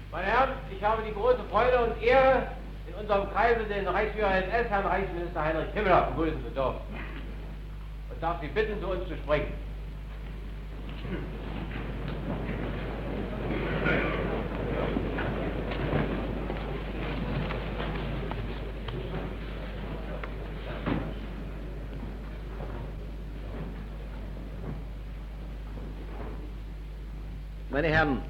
Meine Herren, ich habe die große Freude und Ehre, in unserem Kreise den Reichsführer SS, Herrn Reichsminister Heinrich Himmler, begrüßen zu dürfen. Und darf Sie bitten, zu uns zu sprechen. Meine Herren,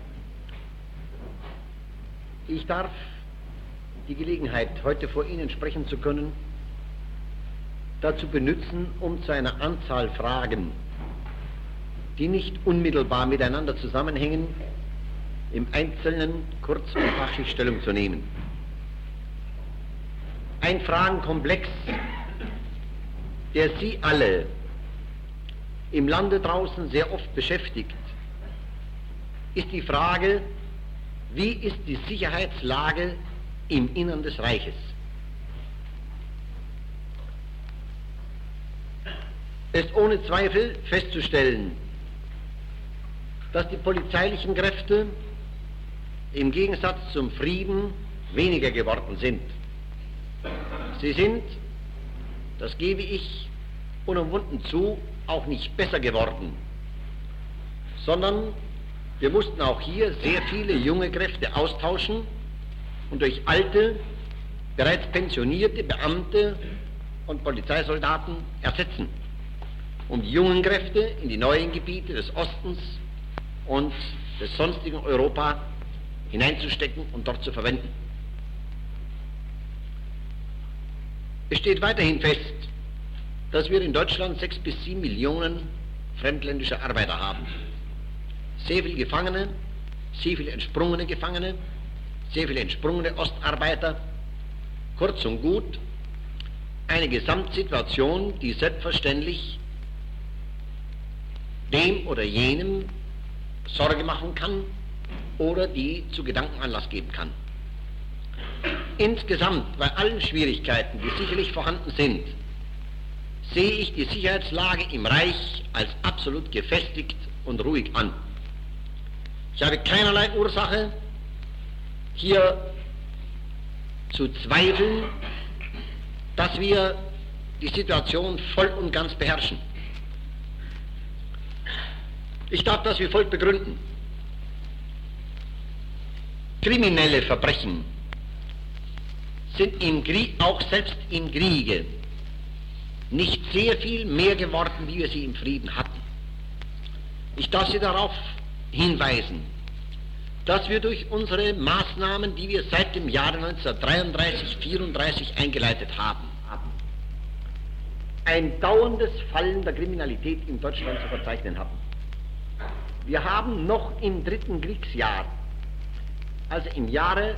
ich darf die Gelegenheit, heute vor Ihnen sprechen zu können, dazu benützen, um zu einer Anzahl Fragen, die nicht unmittelbar miteinander zusammenhängen, im Einzelnen kurz und fachlich Stellung zu nehmen. Ein Fragenkomplex, der Sie alle im Lande draußen sehr oft beschäftigt, ist die Frage, wie ist die Sicherheitslage im Innern des Reiches? Es ist ohne Zweifel festzustellen, dass die polizeilichen Kräfte im Gegensatz zum Frieden weniger geworden sind. Sie sind, das gebe ich unumwunden zu, auch nicht besser geworden, sondern wir mussten auch hier sehr viele junge Kräfte austauschen und durch alte, bereits pensionierte Beamte und Polizeisoldaten ersetzen, um die jungen Kräfte in die neuen Gebiete des Ostens und des sonstigen Europa hineinzustecken und dort zu verwenden. Es steht weiterhin fest, dass wir in Deutschland 6 bis 7 Millionen fremdländische Arbeiter haben. Sehr viele Gefangene, sehr viele entsprungene Gefangene, sehr viele entsprungene Ostarbeiter. Kurz und gut, eine Gesamtsituation, die selbstverständlich dem oder jenem Sorge machen kann oder die zu Gedankenanlass geben kann. Insgesamt, bei allen Schwierigkeiten, die sicherlich vorhanden sind, sehe ich die Sicherheitslage im Reich als absolut gefestigt und ruhig an. Ich habe keinerlei Ursache, hier zu zweifeln, dass wir die Situation voll und ganz beherrschen. Ich darf das wie folgt begründen. Kriminelle Verbrechen sind im Krieg, auch selbst im Kriege, nicht sehr viel mehr geworden, wie wir sie im Frieden hatten. Ich darf Sie darauf hinweisen, dass wir durch unsere Maßnahmen, die wir seit dem Jahre 1933, 1934 eingeleitet haben, ein dauerndes Fallen der Kriminalität in Deutschland zu verzeichnen hatten. Wir haben noch im 3. Kriegsjahr, also im Jahre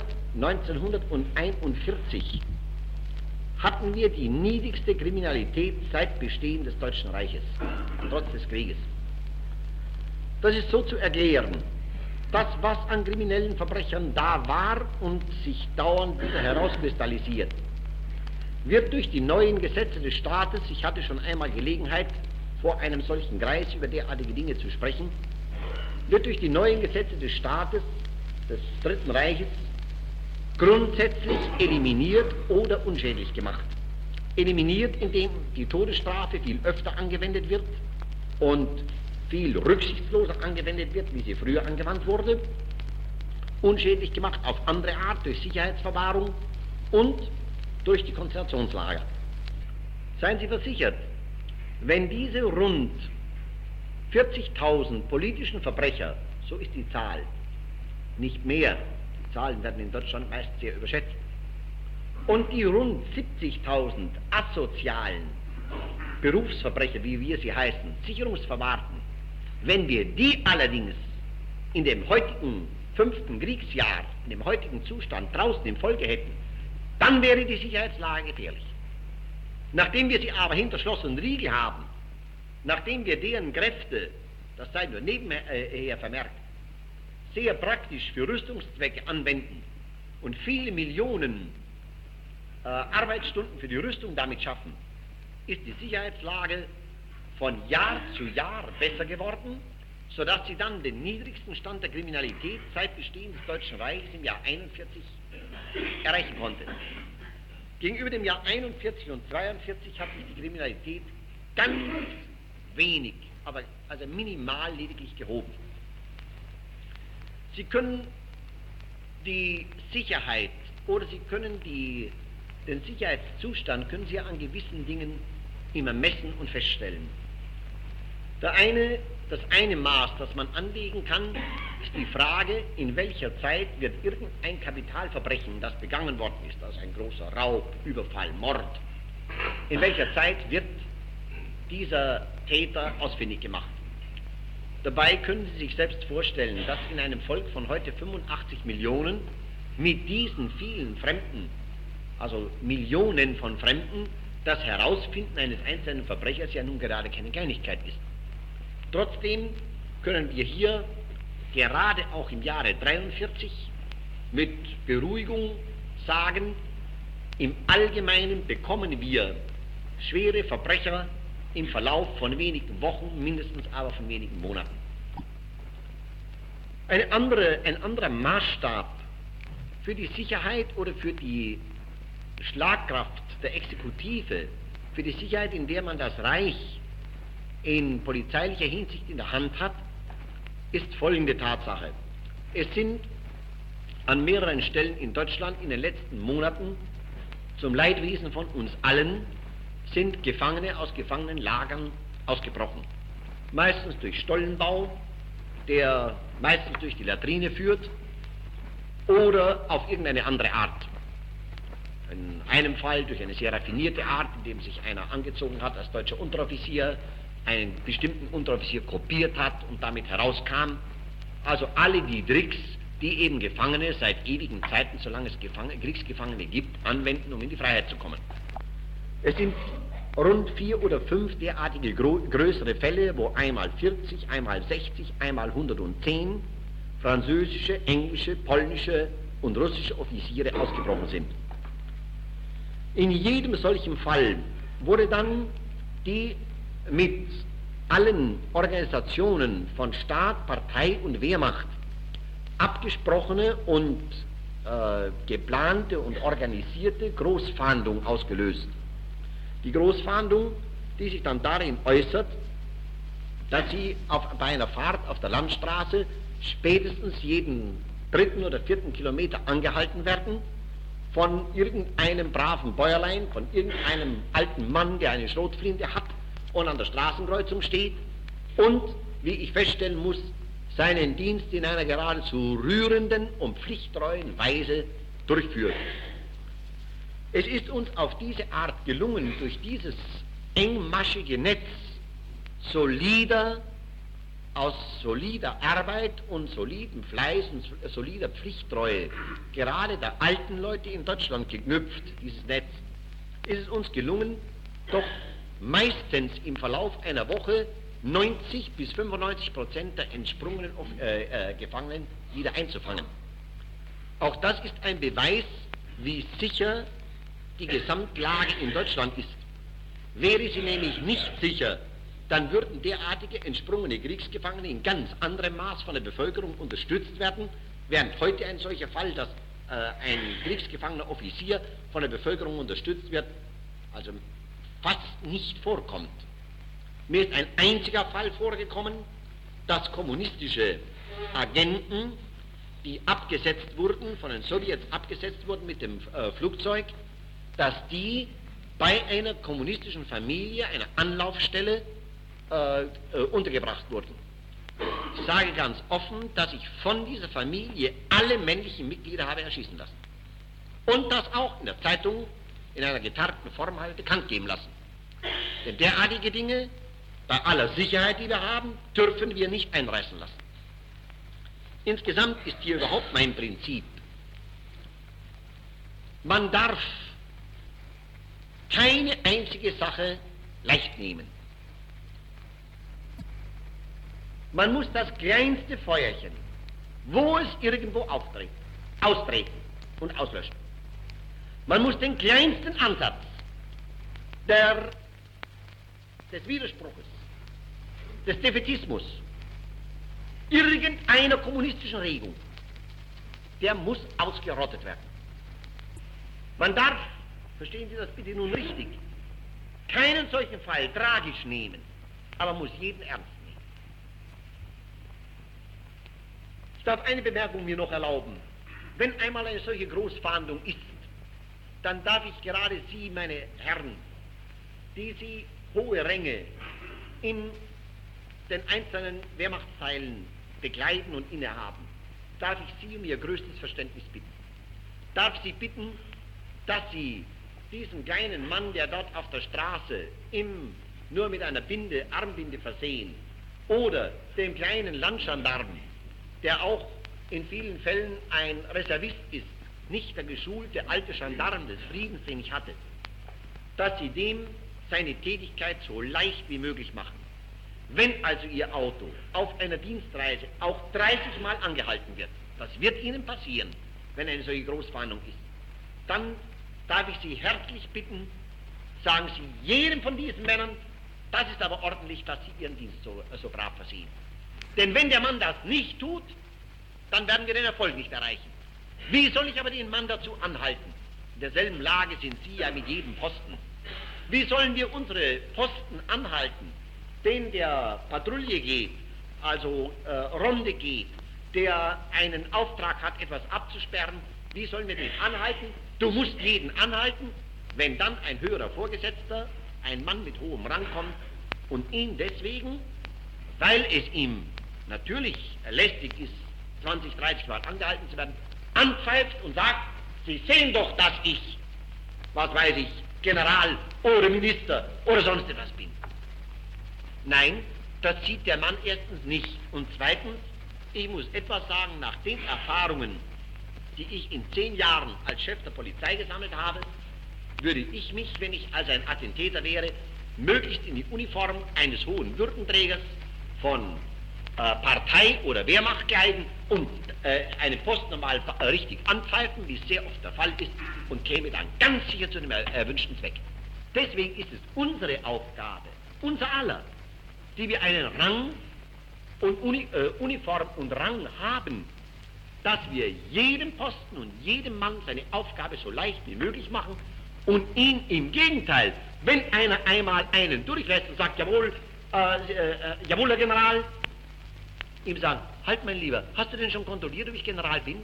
1941, hatten wir die niedrigste Kriminalität seit Bestehen des Deutschen Reiches, trotz des Krieges. Das ist so zu erklären, das, was an kriminellen Verbrechern da war und sich dauernd wieder herauskristallisiert, wird durch die neuen Gesetze des Staates, ich hatte schon einmal Gelegenheit, vor einem solchen Kreis über derartige Dinge zu sprechen, wird durch die neuen Gesetze des Staates, des Dritten Reiches, grundsätzlich eliminiert oder unschädlich gemacht. Eliminiert, indem die Todesstrafe viel öfter angewendet wird und viel rücksichtsloser angewendet wird, wie sie früher angewandt wurde. Unschädlich gemacht auf andere Art, durch Sicherheitsverwahrung und durch die Konzentrationslager. Seien Sie versichert, wenn diese rund 40.000 politischen Verbrecher, so ist die Zahl, nicht mehr, die Zahlen werden in Deutschland meist sehr überschätzt, und die rund 70.000 asozialen Berufsverbrecher, wie wir sie heißen, Sicherungsverwahrten, wenn wir die allerdings in dem heutigen 5. Kriegsjahr, in dem heutigen Zustand draußen im Volke hätten, dann wäre die Sicherheitslage gefährlich. Nachdem wir sie aber hinter Schloss und Riegel haben, nachdem wir deren Kräfte, das sei nur nebenher vermerkt, sehr praktisch für Rüstungszwecke anwenden und viele Millionen Arbeitsstunden für die Rüstung damit schaffen, ist die Sicherheitslage von Jahr zu Jahr besser geworden, sodass sie dann den niedrigsten Stand der Kriminalität seit Bestehen des Deutschen Reiches im Jahr 41 erreichen konnte. Gegenüber dem Jahr 41 und 42 hat sich die Kriminalität ganz wenig, aber also minimal lediglich gehoben. Sie können die Sicherheit oder Sie können den Sicherheitszustand können Sie an gewissen Dingen immer messen und feststellen. Das eine Maß, das man anlegen kann, ist die Frage, in welcher Zeit wird irgendein Kapitalverbrechen, das begangen worden ist, also ein großer Raub, Überfall, Mord, in welcher Zeit wird dieser Täter ausfindig gemacht. Dabei können Sie sich selbst vorstellen, dass in einem Volk von heute 85 Millionen mit diesen vielen Fremden, also Millionen von Fremden, das Herausfinden eines einzelnen Verbrechers ja nun gerade keine Kleinigkeit ist. Trotzdem können wir hier gerade auch im Jahre 43 mit Beruhigung sagen, im Allgemeinen bekommen wir schwere Verbrecher im Verlauf von wenigen Wochen, mindestens aber von wenigen Monaten. Ein anderer Maßstab für die Sicherheit oder für die Schlagkraft der Exekutive, für die Sicherheit, in der man das Reich in polizeilicher Hinsicht in der Hand hat, ist folgende Tatsache. Es sind an mehreren Stellen in Deutschland in den letzten Monaten zum Leidwesen von uns allen sind Gefangene aus Gefangenenlagern ausgebrochen. Meistens durch Stollenbau, der meistens durch die Latrine führt oder auf irgendeine andere Art. In einem Fall durch eine sehr raffinierte Art, indem sich einer angezogen hat als deutscher Unteroffizier, einen bestimmten Unteroffizier kopiert hat und damit herauskam. Also alle die Tricks, die eben Gefangene seit ewigen Zeiten, solange es Kriegsgefangene gibt, anwenden, um in die Freiheit zu kommen. Es sind rund 4 oder 5 derartige größere Fälle, wo einmal 40, einmal 60, einmal 110 französische, englische, polnische und russische Offiziere ausgebrochen sind. In jedem solchen Fall wurde dann die mit allen Organisationen von Staat, Partei und Wehrmacht abgesprochene und geplante und organisierte Großfahndung ausgelöst. Die Großfahndung, die sich dann darin äußert, dass sie bei einer Fahrt auf der Landstraße spätestens jeden 3. oder 4. Kilometer angehalten werden von irgendeinem braven Bäuerlein, von irgendeinem alten Mann, der eine Schrotflinte hat und an der Straßenkreuzung steht und, wie ich feststellen muss, seinen Dienst in einer geradezu rührenden und pflichttreuen Weise durchführt. Es ist uns auf diese Art gelungen, durch dieses engmaschige Netz aus solider Arbeit und solidem Fleiß und solider Pflichttreue, gerade der alten Leute in Deutschland geknüpft, dieses Netz, ist es uns gelungen, doch meistens im Verlauf einer Woche 90 bis 95% der entsprungenen Gefangenen wieder einzufangen. Auch das ist ein Beweis, wie sicher die Gesamtlage in Deutschland ist. Wäre sie nämlich nicht sicher, dann würden derartige entsprungene Kriegsgefangene in ganz anderem Maß von der Bevölkerung unterstützt werden, während heute ein solcher Fall, dass ein kriegsgefangener Offizier von der Bevölkerung unterstützt wird, also fast nicht vorkommt. Mir ist ein einziger Fall vorgekommen, dass kommunistische Agenten, die abgesetzt wurden, von den Sowjets abgesetzt wurden mit dem Flugzeug, dass die bei einer kommunistischen Familie, einer Anlaufstelle, untergebracht wurden. Ich sage ganz offen, dass ich von dieser Familie alle männlichen Mitglieder habe erschießen lassen. Und das auch in der Zeitung in einer getarnten Form habe bekannt geben lassen. Denn derartige Dinge, bei aller Sicherheit, die wir haben, dürfen wir nicht einreißen lassen. Insgesamt ist hier überhaupt mein Prinzip. Man darf keine einzige Sache leicht nehmen. Man muss das kleinste Feuerchen, wo es irgendwo auftritt, austreten und auslöschen. Man muss den kleinsten Ansatz des Widerspruches, des Defätismus irgendeiner kommunistischen Regung, der muss ausgerottet werden. Man darf, verstehen Sie das bitte nun richtig, keinen solchen Fall tragisch nehmen, aber muss jeden ernst nehmen. Ich darf eine Bemerkung mir noch erlauben. Wenn einmal eine solche Großfahndung ist, dann darf ich gerade Sie, meine Herren, die Sie hohe Ränge in den einzelnen Wehrmachtsteilen begleiten und innehaben, darf ich Sie um Ihr größtes Verständnis bitten. Darf Sie bitten, dass Sie diesen kleinen Mann, der dort auf der Straße nur mit einer Armbinde versehen, oder dem kleinen Landgendarmen, der auch in vielen Fällen ein Reservist ist, nicht der geschulte alte Gendarm des Friedens, den ich hatte, dass Sie dem seine Tätigkeit so leicht wie möglich machen. Wenn also Ihr Auto auf einer Dienstreise auch 30 Mal angehalten wird, das wird Ihnen passieren, wenn eine solche Großfahndung ist, dann darf ich Sie herzlich bitten, sagen Sie jedem von diesen Männern, das ist aber ordentlich, dass Sie Ihren Dienst so brav versehen. Denn wenn der Mann das nicht tut, dann werden wir den Erfolg nicht erreichen. Wie soll ich aber den Mann dazu anhalten? In derselben Lage sind Sie ja mit jedem Posten. Wie sollen wir unsere Posten anhalten, den der Patrouille geht, also Ronde geht, der einen Auftrag hat, etwas abzusperren? Wie sollen wir den anhalten? Du musst jeden anhalten, wenn dann ein höherer Vorgesetzter, ein Mann mit hohem Rang kommt und ihn deswegen, weil es ihm natürlich lästig ist, 20, 30 Mal angehalten zu werden, anpfeift und sagt, Sie sehen doch, dass ich, was weiß ich, General oder Minister oder sonst etwas bin. Nein, das sieht der Mann erstens nicht. Und zweitens, ich muss etwas sagen, nach den Erfahrungen, die ich in 10 Jahren als Chef der Polizei gesammelt habe, würde ich mich, wenn ich also ein Attentäter wäre, möglichst in die Uniform eines hohen Würdenträgers von Partei oder Wehrmacht kleiden und einen Posten normal richtig anpfeifen, wie es sehr oft der Fall ist, und käme dann ganz sicher zu dem erwünschten Zweck. Deswegen ist es unsere Aufgabe, unser aller, die wir einen Rang und Uniform und Rang haben, dass wir jedem Posten und jedem Mann seine Aufgabe so leicht wie möglich machen und ihn im Gegenteil, wenn einer einmal einen durchlässt und sagt, jawohl, jawohl, Herr General, ihm sagen, halt mein Lieber, hast du denn schon kontrolliert, ob ich General bin?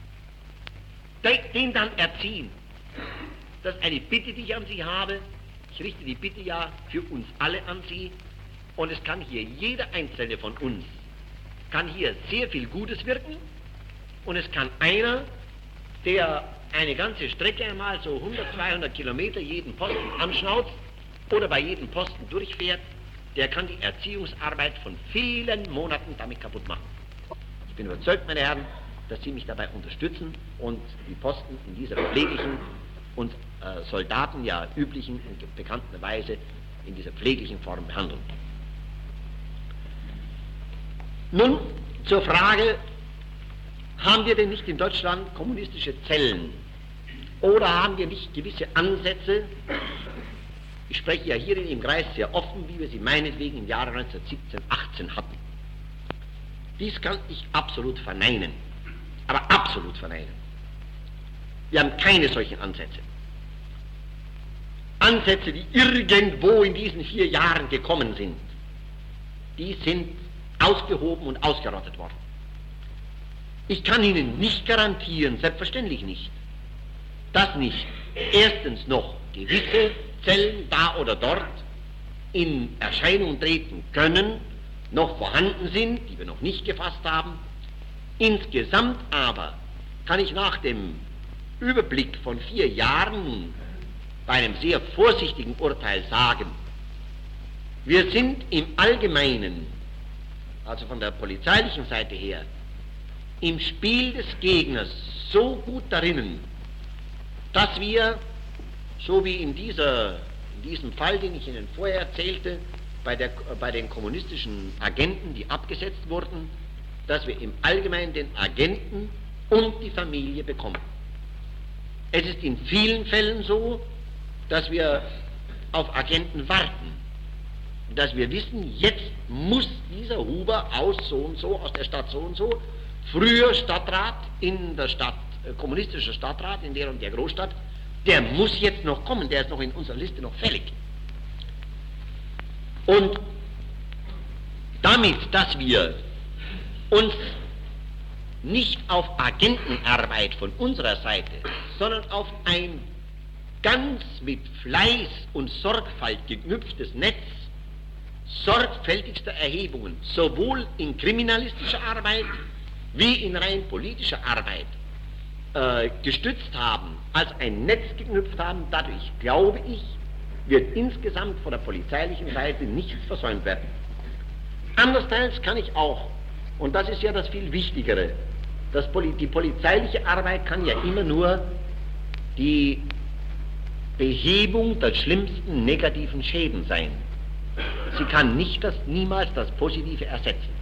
Den dann erziehen. Das ist eine Bitte, die ich an Sie habe. Ich richte die Bitte ja für uns alle an Sie. Und es kann hier jeder Einzelne von uns, kann hier sehr viel Gutes wirken. Und es kann einer, der eine ganze Strecke einmal so 100, 200 Kilometer jeden Posten anschnauzt oder bei jedem Posten durchfährt, der kann die Erziehungsarbeit von vielen Monaten damit kaputt machen. Ich bin überzeugt, meine Herren, dass Sie mich dabei unterstützen und die Posten in dieser pfleglichen und Soldaten ja üblichen und bekannten Weise in dieser pfleglichen Form behandeln. Nun zur Frage, haben wir denn nicht in Deutschland kommunistische Zellen oder haben wir nicht gewisse Ansätze? Ich spreche ja hier in dem Kreis sehr offen, wie wir sie meinetwegen im Jahre 1917, 18 hatten. Dies kann ich absolut verneinen, aber absolut verneinen. Wir haben keine solchen Ansätze. Ansätze, die irgendwo in diesen 4 Jahren gekommen sind, die sind ausgehoben und ausgerottet worden. Ich kann Ihnen nicht garantieren, selbstverständlich nicht, dass nicht erstens noch gewisse Zellen da oder dort in Erscheinung treten können, noch vorhanden sind, die wir noch nicht gefasst haben. Insgesamt aber kann ich nach dem Überblick von 4 Jahren bei einem sehr vorsichtigen Urteil sagen, wir sind im Allgemeinen, also von der polizeilichen Seite her, im Spiel des Gegners so gut darinnen, dass wir, so wie in diesem Fall, den ich Ihnen vorher erzählte, bei den kommunistischen Agenten, die abgesetzt wurden, dass wir im Allgemeinen den Agenten und die Familie bekommen. Es ist in vielen Fällen so, dass wir auf Agenten warten. dass wir wissen, jetzt muss dieser Huber aus so und so, aus der Stadt so und so, früher Stadtrat in der Stadt, kommunistischer Stadtrat in der und der Großstadt, der muss jetzt noch kommen, der ist noch in unserer Liste noch fällig. Und damit, dass wir uns nicht auf Agentenarbeit von unserer Seite, sondern auf ein ganz mit Fleiß und Sorgfalt geknüpftes Netz sorgfältigster Erhebungen, sowohl in kriminalistischer Arbeit wie in rein politischer Arbeit gestützt haben, als ein Netz geknüpft haben, dadurch, glaube ich, wird insgesamt von der polizeilichen Seite nichts versäumt werden. Andererseits kann ich auch, und das ist ja das viel Wichtigere, die polizeiliche Arbeit kann ja immer nur die Behebung der schlimmsten negativen Schäden sein. Sie kann niemals das Positive ersetzen.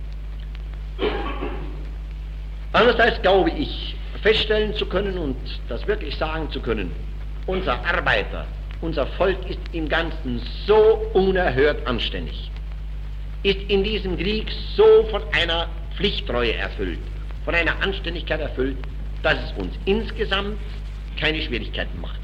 Andererseits glaube ich, feststellen zu können und das wirklich sagen zu können, unser Arbeiter, unser Volk ist im Ganzen so unerhört anständig, ist in diesem Krieg so von einer Pflichttreue erfüllt, von einer Anständigkeit erfüllt, dass es uns insgesamt keine Schwierigkeiten macht.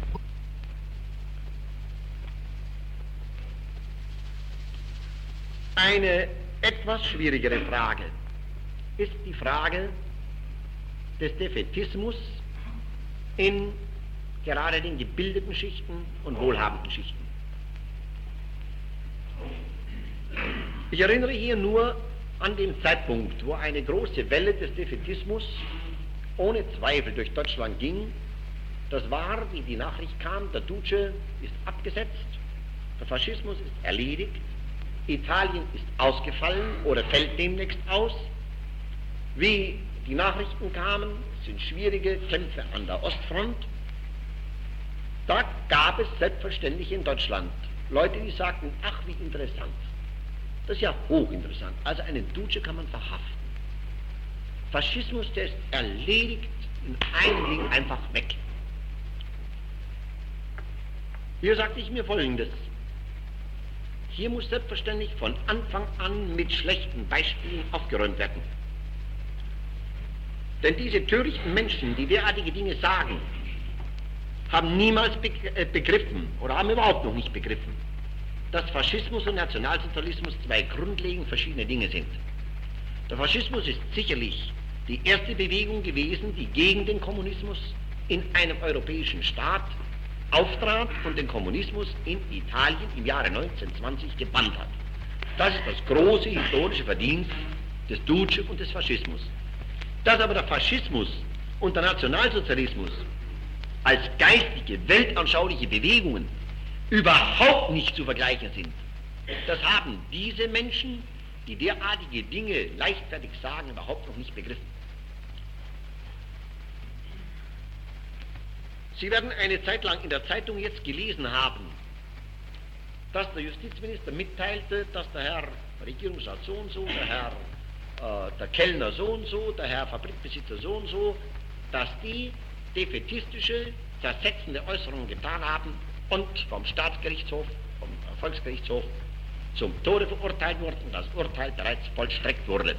Eine etwas schwierigere Frage ist die Frage des Defätismus in gerade den gebildeten Schichten und wohlhabenden Schichten. Ich erinnere hier nur an den Zeitpunkt, wo eine große Welle des Defätismus ohne Zweifel durch Deutschland ging. Das war, wie die Nachricht kam, der Duce ist abgesetzt, der Faschismus ist erledigt, Italien ist ausgefallen oder fällt demnächst aus. Wie die Nachrichten kamen, es sind schwierige Kämpfe an der Ostfront. Da gab es selbstverständlich in Deutschland Leute, die sagten, ach wie interessant. Das ist ja hochinteressant. Also einen Duce kann man verhaften. Faschismus, der ist erledigt, in einem Ding einfach weg. Hier sagte ich mir Folgendes. Hier muss selbstverständlich von Anfang an mit schlechten Beispielen aufgeräumt werden. Denn diese törichten Menschen, die derartige Dinge sagen, haben niemals begriffen oder haben überhaupt noch nicht begriffen, dass Faschismus und Nationalsozialismus zwei grundlegend verschiedene Dinge sind. Der Faschismus ist sicherlich die erste Bewegung gewesen, die gegen den Kommunismus in einem europäischen Staat auftrat und den Kommunismus in Italien im Jahre 1920 gebannt hat. Das ist das große historische Verdienst des Duce und des Faschismus. Dass aber der Faschismus und der Nationalsozialismus als geistige, weltanschauliche Bewegungen überhaupt nicht zu vergleichen sind, das haben diese Menschen, die derartige Dinge leichtfertig sagen, überhaupt noch nicht begriffen. Sie werden eine Zeit lang in der Zeitung jetzt gelesen haben, dass der Justizminister mitteilte, dass der Herr Regierungsrat so und so, der Herr der Kellner so und so, der Herr Fabrikbesitzer so und so, dass die defätistische, zersetzende Äußerungen getan haben und vom Staatsgerichtshof, vom Volksgerichtshof zum Tode verurteilt wurden und das Urteil bereits vollstreckt wurde.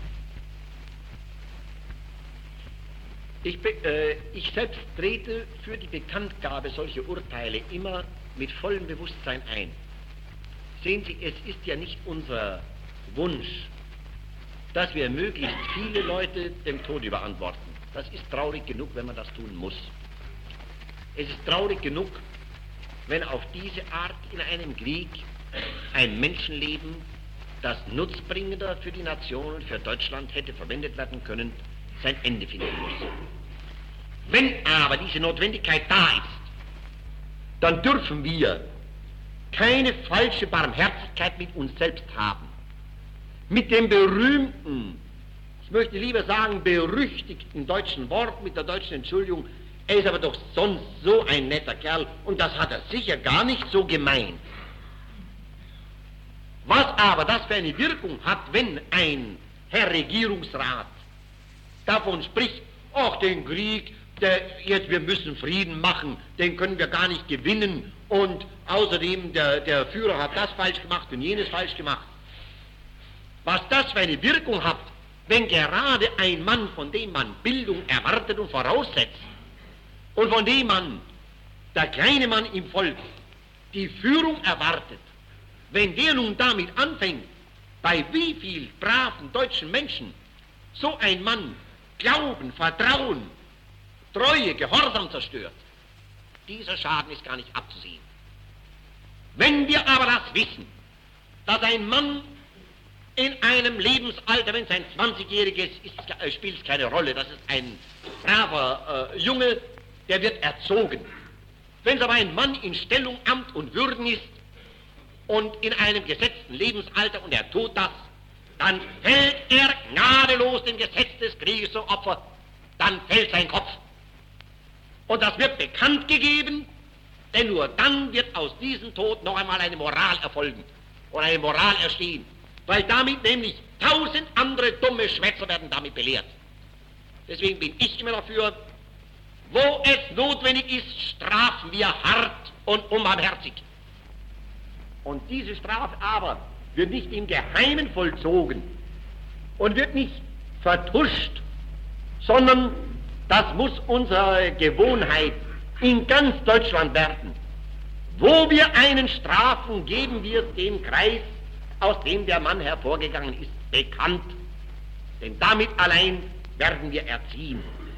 Ich selbst trete für die Bekanntgabe solcher Urteile immer mit vollem Bewusstsein ein. Sehen Sie, es ist ja nicht unser Wunsch, dass wir möglichst viele Leute dem Tod überantworten. Das ist traurig genug, wenn man das tun muss. Es ist traurig genug, wenn auf diese Art in einem Krieg ein Menschenleben, das nutzbringender für die Nation und für Deutschland hätte verwendet werden können, sein Ende finden muss. Wenn aber diese Notwendigkeit da ist, dann dürfen wir keine falsche Barmherzigkeit mit uns selbst haben. Mit dem berühmten, ich möchte lieber sagen berüchtigten deutschen Wort, mit der deutschen Entschuldigung, er ist aber doch sonst so ein netter Kerl und das hat er sicher gar nicht so gemeint. Was aber das für eine Wirkung hat, wenn ein Herr Regierungsrat davon spricht, ach, den Krieg, jetzt wir müssen Frieden machen, den können wir gar nicht gewinnen und außerdem der Führer hat das falsch gemacht und jenes falsch gemacht. Was das für eine Wirkung hat, wenn gerade ein Mann, von dem man Bildung erwartet und voraussetzt und von dem man, der kleine Mann im Volk, die Führung erwartet, wenn der nun damit anfängt, bei wie viel braven deutschen Menschen so ein Mann Glauben, Vertrauen, Treue, Gehorsam zerstört, dieser Schaden ist gar nicht abzusehen. Wenn wir aber das wissen, dass ein Mann in einem Lebensalter, wenn es ein 20-Jähriges ist, spielt es keine Rolle, das ist ein braver Junge, der wird erzogen. Wenn es aber ein Mann in Stellung, Amt und Würden ist und in einem gesetzten Lebensalter und er tut das, dann fällt er gnadenlos dem Gesetz des Krieges zum Opfer, dann fällt sein Kopf. Und das wird bekannt gegeben, denn nur dann wird aus diesem Tod noch einmal eine Moral erfolgen und eine Moral erstehen, weil damit nämlich 1000 andere dumme Schwätzer werden damit belehrt. Deswegen bin ich immer dafür, wo es notwendig ist, strafen wir hart und unbarmherzig. Und diese Strafe aber wird nicht im Geheimen vollzogen und wird nicht vertuscht, sondern das muss unsere Gewohnheit in ganz Deutschland werden. Wo wir einen strafen, geben wir es dem Kreis, aus dem der Mann hervorgegangen ist, bekannt. Denn damit allein werden wir erziehen.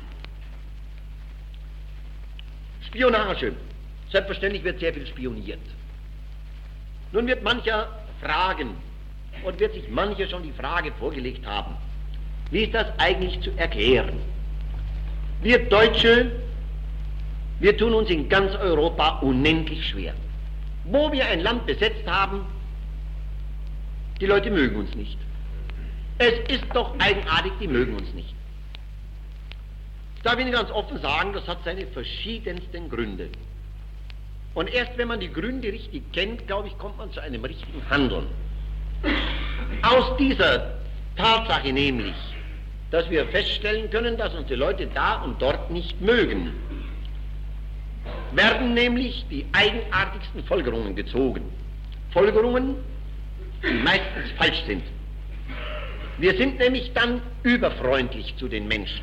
Spionage. Selbstverständlich wird sehr viel spioniert. Nun wird mancher fragen, und wird sich mancher schon die Frage vorgelegt haben, wie ist das eigentlich zu erklären? Wir Deutsche, wir tun uns in ganz Europa unendlich schwer. Wo wir ein Land besetzt haben, die Leute mögen uns nicht. Es ist doch eigenartig, die mögen uns nicht. Ich darf Ihnen ganz offen sagen, das hat seine verschiedensten Gründe. Und erst wenn man die Gründe richtig kennt, glaube ich, kommt man zu einem richtigen Handeln. Aus dieser Tatsache nämlich, dass wir feststellen können, dass uns die Leute da und dort nicht mögen, werden nämlich die eigenartigsten Folgerungen gezogen. Folgerungen, die meistens falsch sind. Wir sind nämlich dann überfreundlich zu den Menschen,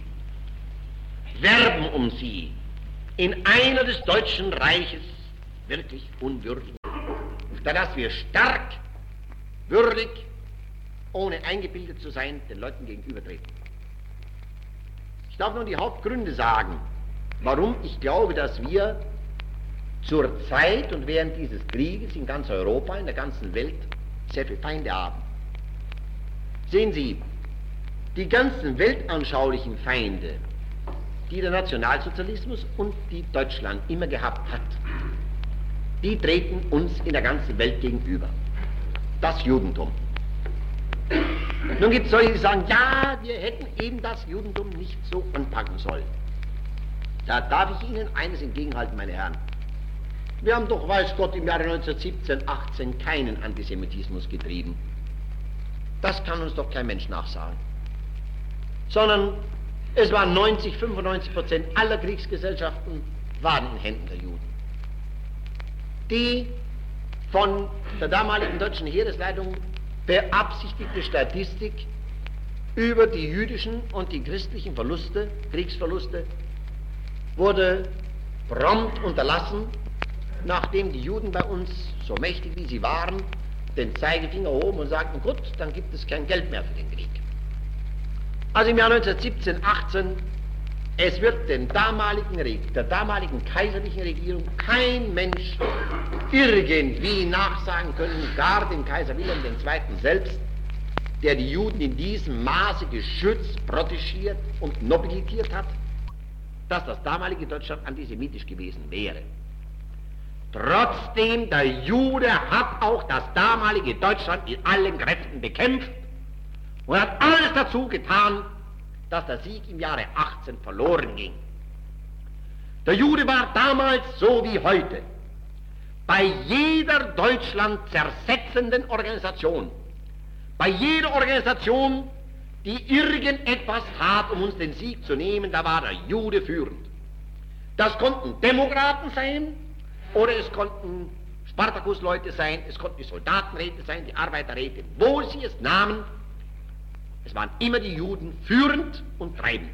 werben um sie in einer des Deutschen Reiches wirklich unwürdig, dass wir stark, würdig, ohne eingebildet zu sein, den Leuten gegenübertreten. Ich darf nun die Hauptgründe sagen, warum ich glaube, dass wir zur Zeit und während dieses Krieges in ganz Europa, in der ganzen Welt, sehr viele Feinde haben. Sehen Sie, die ganzen weltanschaulichen Feinde, die der Nationalsozialismus und die Deutschland immer gehabt hat, die treten uns in der ganzen Welt gegenüber. Das Judentum. Nun gibt es solche, die sagen, ja, wir hätten eben das Judentum nicht so anpacken sollen. Da darf ich Ihnen eines entgegenhalten, meine Herren. Wir haben doch, weiß Gott, im Jahre 1917, 18 keinen Antisemitismus getrieben. Das kann uns doch kein Mensch nachsagen. Sondern es waren 95% aller Kriegsgesellschaften waren in Händen der Juden. Die von der damaligen deutschen Heeresleitung beabsichtigte Statistik über die jüdischen und die christlichen Verluste, Kriegsverluste, wurde prompt unterlassen, nachdem die Juden bei uns, so mächtig wie sie waren, den Zeigefinger hoben und sagten, gut, dann gibt es kein Geld mehr für den Krieg. Also im Jahr 1917, 18, es wird der damaligen kaiserlichen Regierung kein Mensch irgendwie nachsagen können, gar dem Kaiser Wilhelm II. Selbst, der die Juden in diesem Maße geschützt, protegiert und nobilitiert hat, dass das damalige Deutschland antisemitisch gewesen wäre. Trotzdem, der Jude hat auch das damalige Deutschland in allen Kräften bekämpft und hat alles dazu getan, dass der Sieg im Jahre 18 verloren ging. Der Jude war damals so wie heute bei jeder Deutschland zersetzenden Organisation, bei jeder Organisation, die irgendetwas tat, um uns den Sieg zu nehmen, da war der Jude führend. Das konnten Demokraten sein, oder es konnten Spartakus-Leute sein, es konnten die Soldatenräte sein, die Arbeiterräte, wo sie es nahmen, es waren immer die Juden führend und treibend.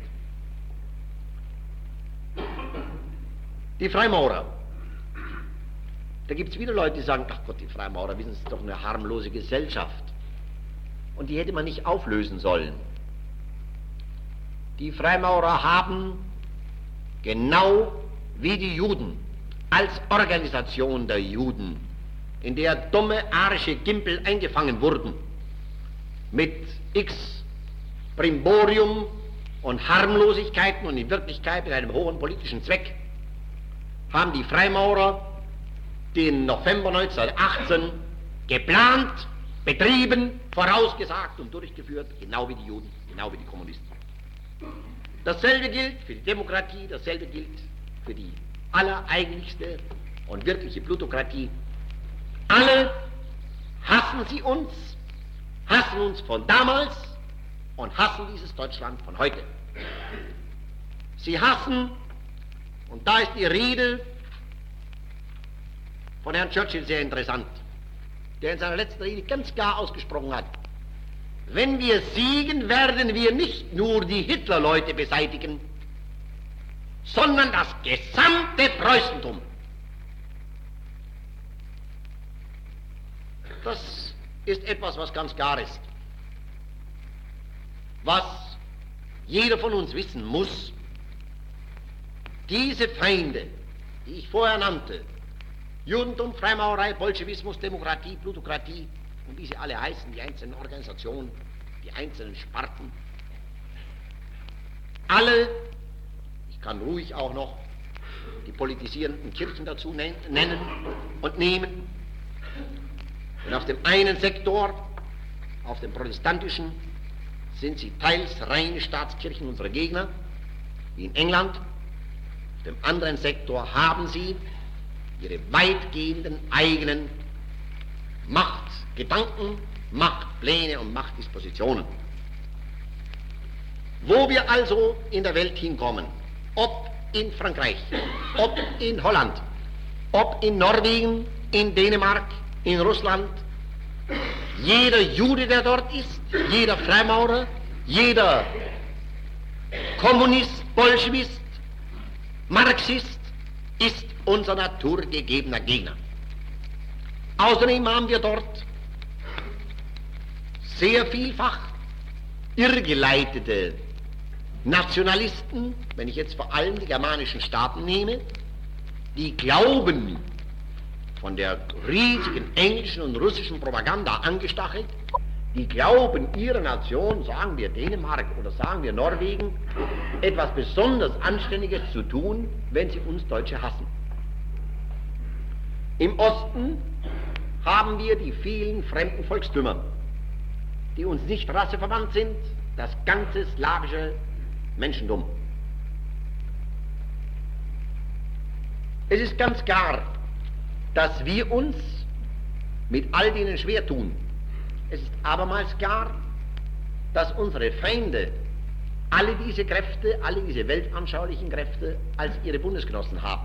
Die Freimaurer. Da gibt es wieder Leute, die sagen, ach Gott, die Freimaurer, wissen Sie, es ist doch eine harmlose Gesellschaft. Und die hätte man nicht auflösen sollen. Die Freimaurer haben, genau wie die Juden, als Organisation der Juden, in der dumme, arische Gimpel eingefangen wurden, mit x Brimborium und Harmlosigkeiten und in Wirklichkeit mit einem hohen politischen Zweck, haben die Freimaurer den November 1918 geplant, betrieben, vorausgesagt und durchgeführt, genau wie die Juden, genau wie die Kommunisten. Dasselbe gilt für die Demokratie, dasselbe gilt für die allereigentlichste und wirkliche Plutokratie. Alle hassen sie uns, hassen uns von damals und hassen dieses Deutschland von heute. Sie hassen, und da ist die Rede von Herrn Churchill sehr interessant, der in seiner letzten Rede ganz klar ausgesprochen hat: Wenn wir siegen, werden wir nicht nur die Hitlerleute beseitigen, sondern das gesamte Preußentum. Das ist etwas, was ganz klar ist. Was jeder von uns wissen muss: Diese Feinde, die ich vorher nannte, Judentum, Freimaurerei, Bolschewismus, Demokratie, Plutokratie und wie sie alle heißen, die einzelnen Organisationen, die einzelnen Sparten, alle, ich kann ruhig auch noch die politisierenden Kirchen dazu nennen und nehmen, und auf dem einen Sektor, auf dem protestantischen, sind sie teils reine Staatskirchen unserer Gegner, wie in England. Auf dem anderen Sektor haben sie ihre weitgehenden eigenen Machtgedanken, Machtpläne und Machtdispositionen. Wo wir also in der Welt hinkommen, ob in Frankreich, ob in Holland, ob in Norwegen, in Dänemark, in Russland, jeder Jude, der dort ist, jeder Freimaurer, jeder Kommunist, Bolschewist, Marxist ist unser naturgegebener Gegner. Außerdem haben wir dort sehr vielfach irrgeleitete Nationalisten, wenn ich jetzt vor allem die germanischen Staaten nehme, die glauben, von der riesigen englischen und russischen Propaganda angestachelt, die glauben, ihre Nation, sagen wir Dänemark oder sagen wir Norwegen, etwas besonders Anständiges zu tun, wenn sie uns Deutsche hassen. Im Osten haben wir die vielen fremden Volkstümer, die uns nicht rasseverwandt sind, das ganze slawische Menschentum. Es ist ganz klar, dass wir uns mit all denen schwer tun. Es ist abermals klar, dass unsere Feinde alle diese Kräfte, alle diese weltanschaulichen Kräfte als ihre Bundesgenossen haben.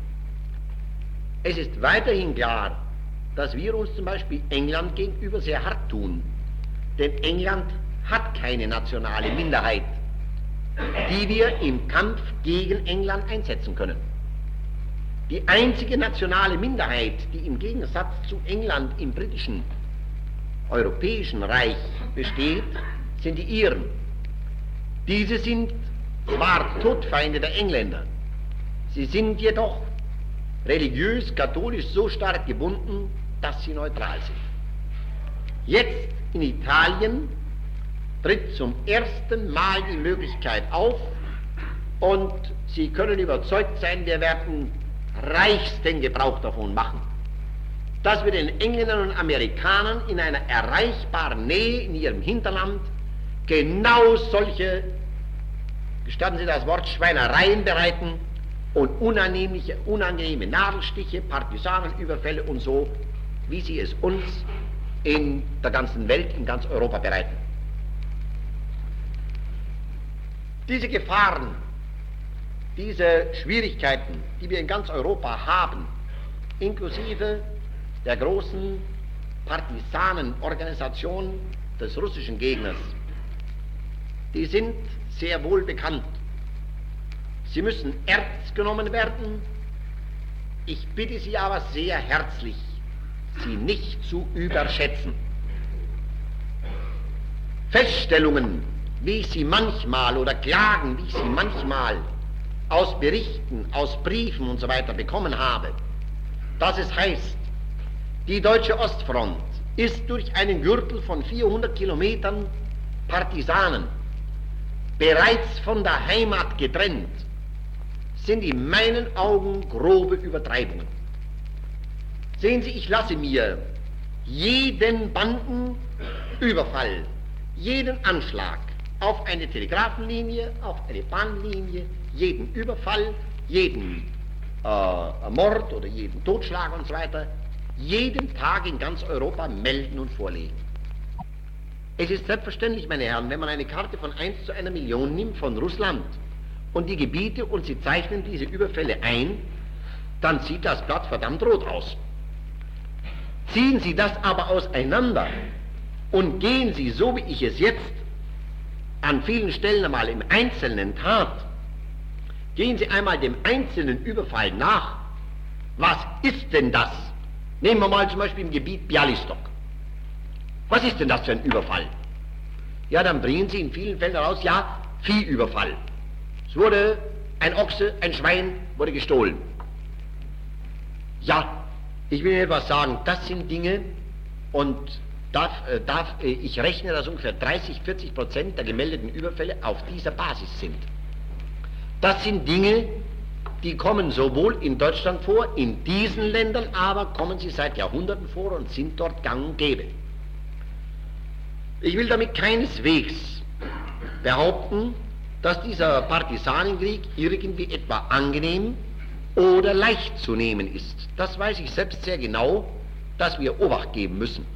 Es ist weiterhin klar, dass wir uns zum Beispiel England gegenüber sehr hart tun, denn England hat keine nationale Minderheit, die wir im Kampf gegen England einsetzen können. Die einzige nationale Minderheit, die im Gegensatz zu England im britischen, europäischen Reich besteht, sind die Iren. Diese sind zwar Todfeinde der Engländer, sie sind jedoch religiös, katholisch so stark gebunden, dass sie neutral sind. Jetzt in Italien tritt zum ersten Mal die Möglichkeit auf, und Sie können überzeugt sein, wir werden reichsten Gebrauch davon machen, dass wir den Engländern und Amerikanern in einer erreichbaren Nähe in ihrem Hinterland genau solche, gestatten Sie das Wort, Schweinereien bereiten und unangenehme Nadelstiche, Partisanenüberfälle und so, wie sie es uns in der ganzen Welt, in ganz Europa bereiten. Diese Gefahren, diese Schwierigkeiten, die wir in ganz Europa haben, inklusive der großen Partisanenorganisation des russischen Gegners, die sind sehr wohl bekannt. Sie müssen ernst genommen werden. Ich bitte Sie aber sehr herzlich, sie nicht zu überschätzen. Feststellungen, wie ich sie manchmal, oder Klagen, wie ich sie manchmal aus Berichten, aus Briefen und so weiter bekommen habe, dass es heißt, die deutsche Ostfront ist durch einen Gürtel von 400 Kilometern Partisanen bereits von der Heimat getrennt, sind in meinen Augen grobe Übertreibungen. Sehen Sie, ich lasse mir jeden Bandenüberfall, jeden Anschlag auf eine Telegrafenlinie, auf eine Bahnlinie, jeden Überfall, jeden Mord oder jeden Totschlag und so weiter, jeden Tag in ganz Europa melden und vorlegen. Es ist selbstverständlich, meine Herren, wenn man eine Karte von 1 zu 1 Million nimmt von Russland und die Gebiete und Sie zeichnen diese Überfälle ein, dann sieht das Blatt verdammt rot aus. Ziehen Sie das aber auseinander und gehen Sie, so wie ich es jetzt an vielen Stellen einmal im Einzelnen tat, gehen Sie einmal dem einzelnen Überfall nach. Was ist denn das? Nehmen wir mal zum Beispiel im Gebiet Bialystok. Was ist denn das für ein Überfall? Ja, dann bringen Sie in vielen Fällen heraus, ja, Viehüberfall. Es wurde ein Ochse, ein Schwein wurde gestohlen. Ja, ich will Ihnen etwas sagen, das sind Dinge, und ich rechne, dass ungefähr 30-40% der gemeldeten Überfälle auf dieser Basis sind. Das sind Dinge, die kommen sowohl in Deutschland vor, in diesen Ländern aber kommen sie seit Jahrhunderten vor und sind dort gang und gäbe. Ich will damit keineswegs behaupten, dass dieser Partisanenkrieg irgendwie etwa angenehm oder leicht zu nehmen ist. Das weiß ich selbst sehr genau, dass wir Obacht geben müssen.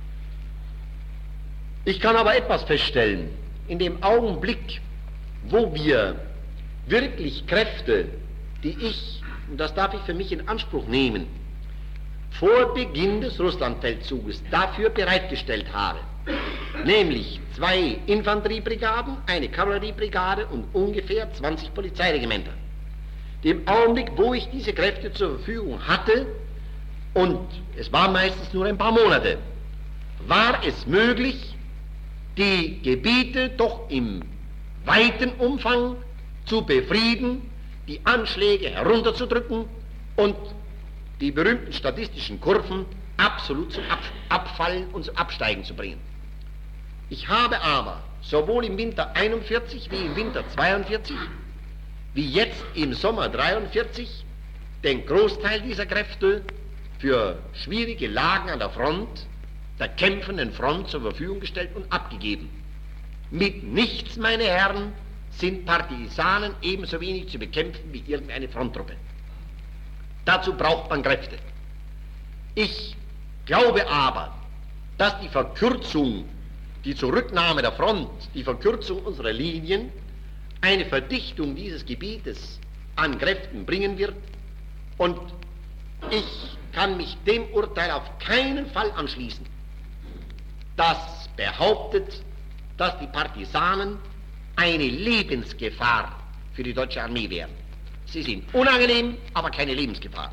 Ich kann aber etwas feststellen: In dem Augenblick, wo wir wirklich Kräfte, die ich, und das darf ich für mich in Anspruch nehmen, vor Beginn des Russlandfeldzuges dafür bereitgestellt habe, nämlich 2 Infanteriebrigaden, eine Kavalleriebrigade und ungefähr 20 Polizeiregimenter. Dem Augenblick, wo ich diese Kräfte zur Verfügung hatte, und es war meistens nur ein paar Monate, war es möglich, die Gebiete doch im weiten Umfang zu befrieden, die Anschläge herunterzudrücken und die berühmten statistischen Kurven absolut zum Abfallen und zum Absteigen zu bringen. Ich habe aber sowohl im Winter 41 wie im Winter 42, wie jetzt im Sommer 43, den Großteil dieser Kräfte für schwierige Lagen an der Front, der kämpfenden Front zur Verfügung gestellt und abgegeben. Mit nichts, meine Herren, sind Partisanen ebenso wenig zu bekämpfen wie irgendeine Fronttruppe. Dazu braucht man Kräfte. Ich glaube aber, dass die Verkürzung, die Zurücknahme der Front, die Verkürzung unserer Linien eine Verdichtung dieses Gebietes an Kräften bringen wird, und ich kann mich dem Urteil auf keinen Fall anschließen, das behauptet, dass die Partisanen eine Lebensgefahr für die deutsche Armee wären. Sie sind unangenehm, aber keine Lebensgefahr.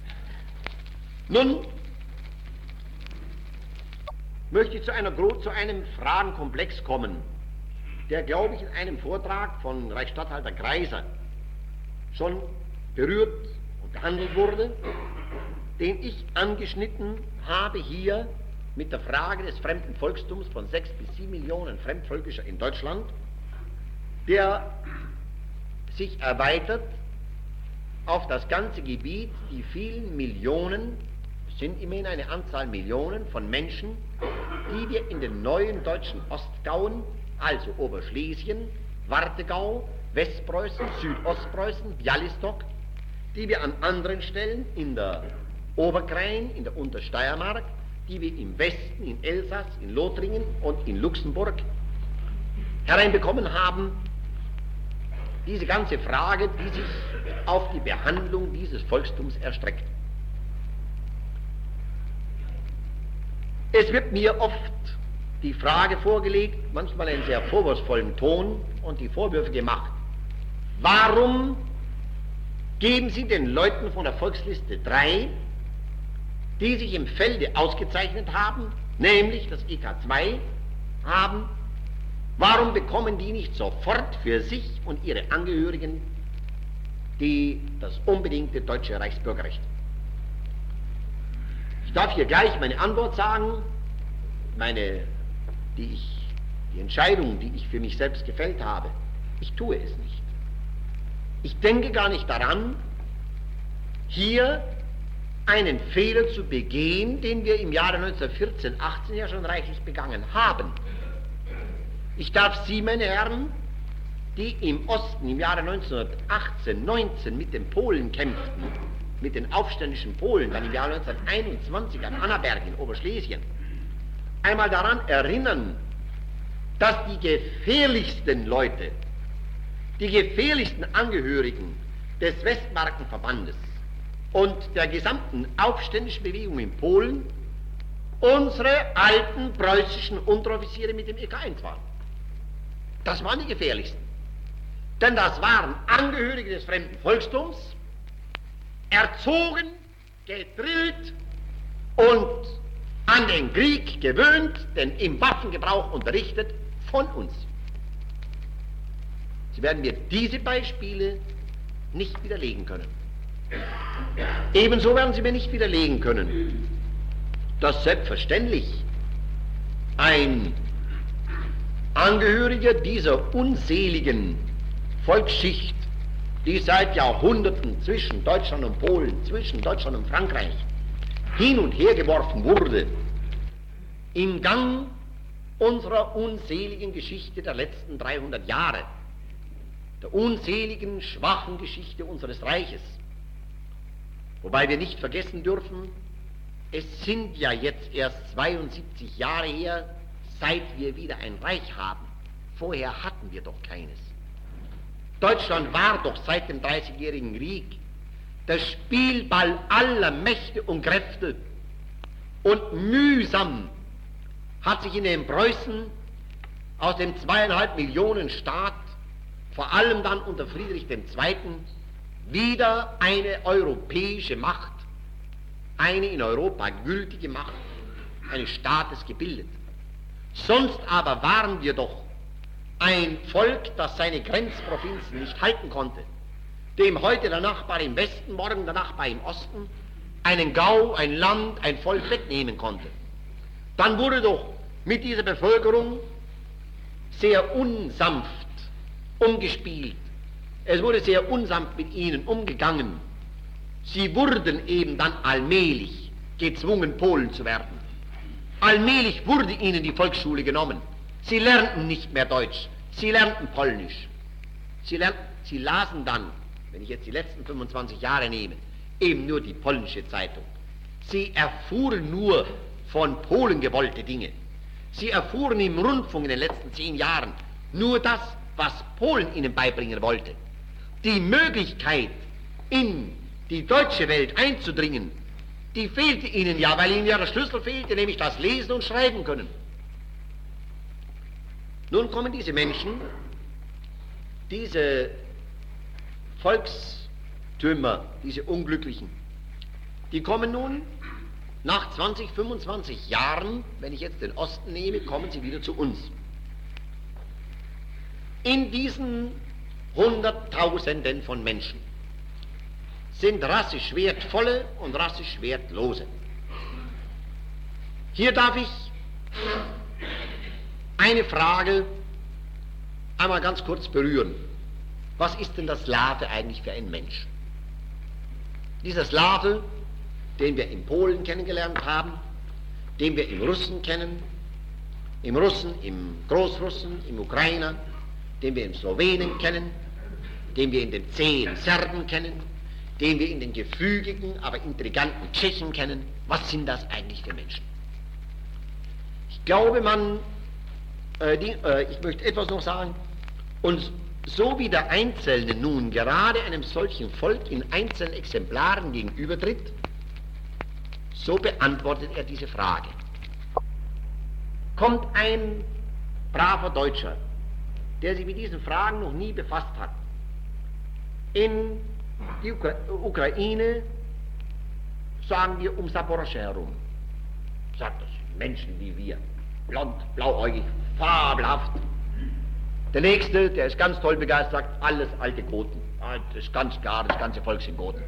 Nun möchte ich zu einem Fragenkomplex kommen, der, glaube ich, in einem Vortrag von Reichsstatthalter Greiser schon berührt und behandelt wurde, den ich angeschnitten habe hier mit der Frage des fremden Volkstums von 6 bis 7 Millionen Fremdvölkischer in Deutschland, der sich erweitert auf das ganze Gebiet, die vielen Millionen, es sind immerhin eine Anzahl Millionen von Menschen, die wir in den neuen deutschen Ostgauen, also Oberschlesien, Warthegau, Westpreußen, Südostpreußen, Bialystok, die wir an anderen Stellen in der Oberkrain, in der Untersteiermark, die wir im Westen, in Elsass, in Lothringen und in Luxemburg hereinbekommen haben, diese ganze Frage, die sich auf die Behandlung dieses Volkstums erstreckt. Es wird mir oft die Frage vorgelegt, manchmal in sehr vorwurfsvollen Ton, und die Vorwürfe gemacht: Warum geben Sie den Leuten von der Volksliste 3, die sich im Felde ausgezeichnet haben, nämlich das EK2 haben, warum bekommen die nicht sofort für sich und ihre Angehörigen das unbedingte deutsche Reichsbürgerrecht? Ich darf hier gleich meine Antwort sagen, die Entscheidung, die ich für mich selbst gefällt habe. Ich tue es nicht. Ich denke gar nicht daran, hier einen Fehler zu begehen, den wir im Jahre 1914, 18 ja schon reichlich begangen haben. Ich darf Sie, meine Herren, die im Osten im Jahre 1918, 19 mit den Polen kämpften, mit den aufständischen Polen, dann im Jahre 1921 an Annaberg in Oberschlesien, einmal daran erinnern, dass die gefährlichsten Leute, die gefährlichsten Angehörigen des Westmarkenverbandes und der gesamten aufständischen Bewegung in Polen unsere alten preußischen Unteroffiziere mit dem EK1 waren. Das waren die gefährlichsten. Denn das waren Angehörige des fremden Volkstums, erzogen, gedrillt und an den Krieg gewöhnt, denn im Waffengebrauch unterrichtet von uns. Sie werden mir diese Beispiele nicht widerlegen können. Ebenso werden Sie mir nicht widerlegen können, dass selbstverständlich ein Angehöriger dieser unseligen Volksschicht, die seit Jahrhunderten zwischen Deutschland und Polen, zwischen Deutschland und Frankreich hin und her geworfen wurde, im Gang unserer unseligen Geschichte der letzten 300 Jahre, der unseligen, schwachen Geschichte unseres Reiches. Wobei wir nicht vergessen dürfen, es sind ja jetzt erst 72 Jahre her, seit wir wieder ein Reich haben. Vorher hatten wir doch keines. Deutschland war doch seit dem Dreißigjährigen Krieg der Spielball aller Mächte und Kräfte, und mühsam hat sich in den Preußen aus dem 2,5 Millionen Staat, vor allem dann unter Friedrich II., wieder eine europäische Macht, eine in Europa gültige Macht eines Staates gebildet. Sonst aber waren wir doch ein Volk, das seine Grenzprovinzen nicht halten konnte, dem heute der Nachbar im Westen, morgen der Nachbar im Osten einen Gau, ein Land, ein Volk wegnehmen konnte. Dann wurde doch mit dieser Bevölkerung sehr unsanft umgespielt. Es wurde sehr unsanft mit ihnen umgegangen. Sie wurden eben dann allmählich gezwungen, Polen zu werden. Allmählich wurde ihnen die Volksschule genommen. Sie lernten nicht mehr Deutsch, sie lernten Polnisch. Sie lasen dann, wenn ich jetzt die letzten 25 Jahre nehme, eben nur die polnische Zeitung. Sie erfuhren nur von Polen gewollte Dinge. Sie erfuhren im Rundfunk in den letzten 10 Jahren nur das, was Polen ihnen beibringen wollte. Die Möglichkeit, in die deutsche Welt einzudringen, die fehlte ihnen ja, weil ihnen ja der Schlüssel fehlte, nämlich das Lesen und Schreiben können. Nun kommen diese Menschen, diese Volkstümer, diese Unglücklichen, die kommen nun nach 20, 25 Jahren, wenn ich jetzt den Osten nehme, kommen sie wieder zu uns. In diesen Hunderttausenden von Menschen sind rassisch wertvolle und rassisch wertlose. Hier darf ich eine Frage einmal ganz kurz berühren. Was ist denn der Slave eigentlich für ein Mensch? Dieser Slave, den wir in Polen kennengelernt haben, den wir im Russen kennen, im Russen, im Großrussen, im Ukrainer, den wir im Slowenen kennen, den wir in den zähen Serben kennen, den wir in den gefügigen, aber intriganten Tschechen kennen. Was sind das eigentlich für Menschen? Ich glaube, ich möchte etwas noch sagen, uns so wie der Einzelne nun gerade einem solchen Volk in einzelnen Exemplaren gegenübertritt, so beantwortet er diese Frage. Kommt ein braver Deutscher, der sich mit diesen Fragen noch nie befasst hat, in die Ukraine, sagen wir um Saporosche herum, sagt das, Menschen wie wir, blond, blauäugig, fabelhaft. Der Nächste, der ist ganz toll begeistert, sagt, alles alte Goten. Das ist ganz klar, das ganze Volk sind Goten.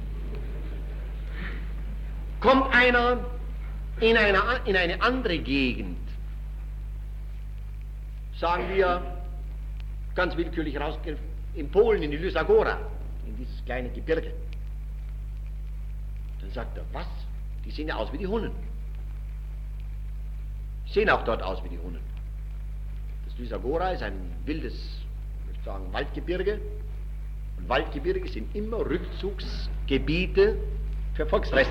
Kommt einer in eine andere Gegend, sagen wir, ganz willkürlich rausgegriffen, in Polen, in die Lysagora, in dieses kleine Gebirge. Dann sagt er, was? Die sehen ja aus wie die Hunnen. Sehen auch dort aus wie die Hunnen. Das Lysagora ist ein wildes, ich würde sagen, Waldgebirge. Und Waldgebirge sind immer Rückzugsgebiete für Volksreste.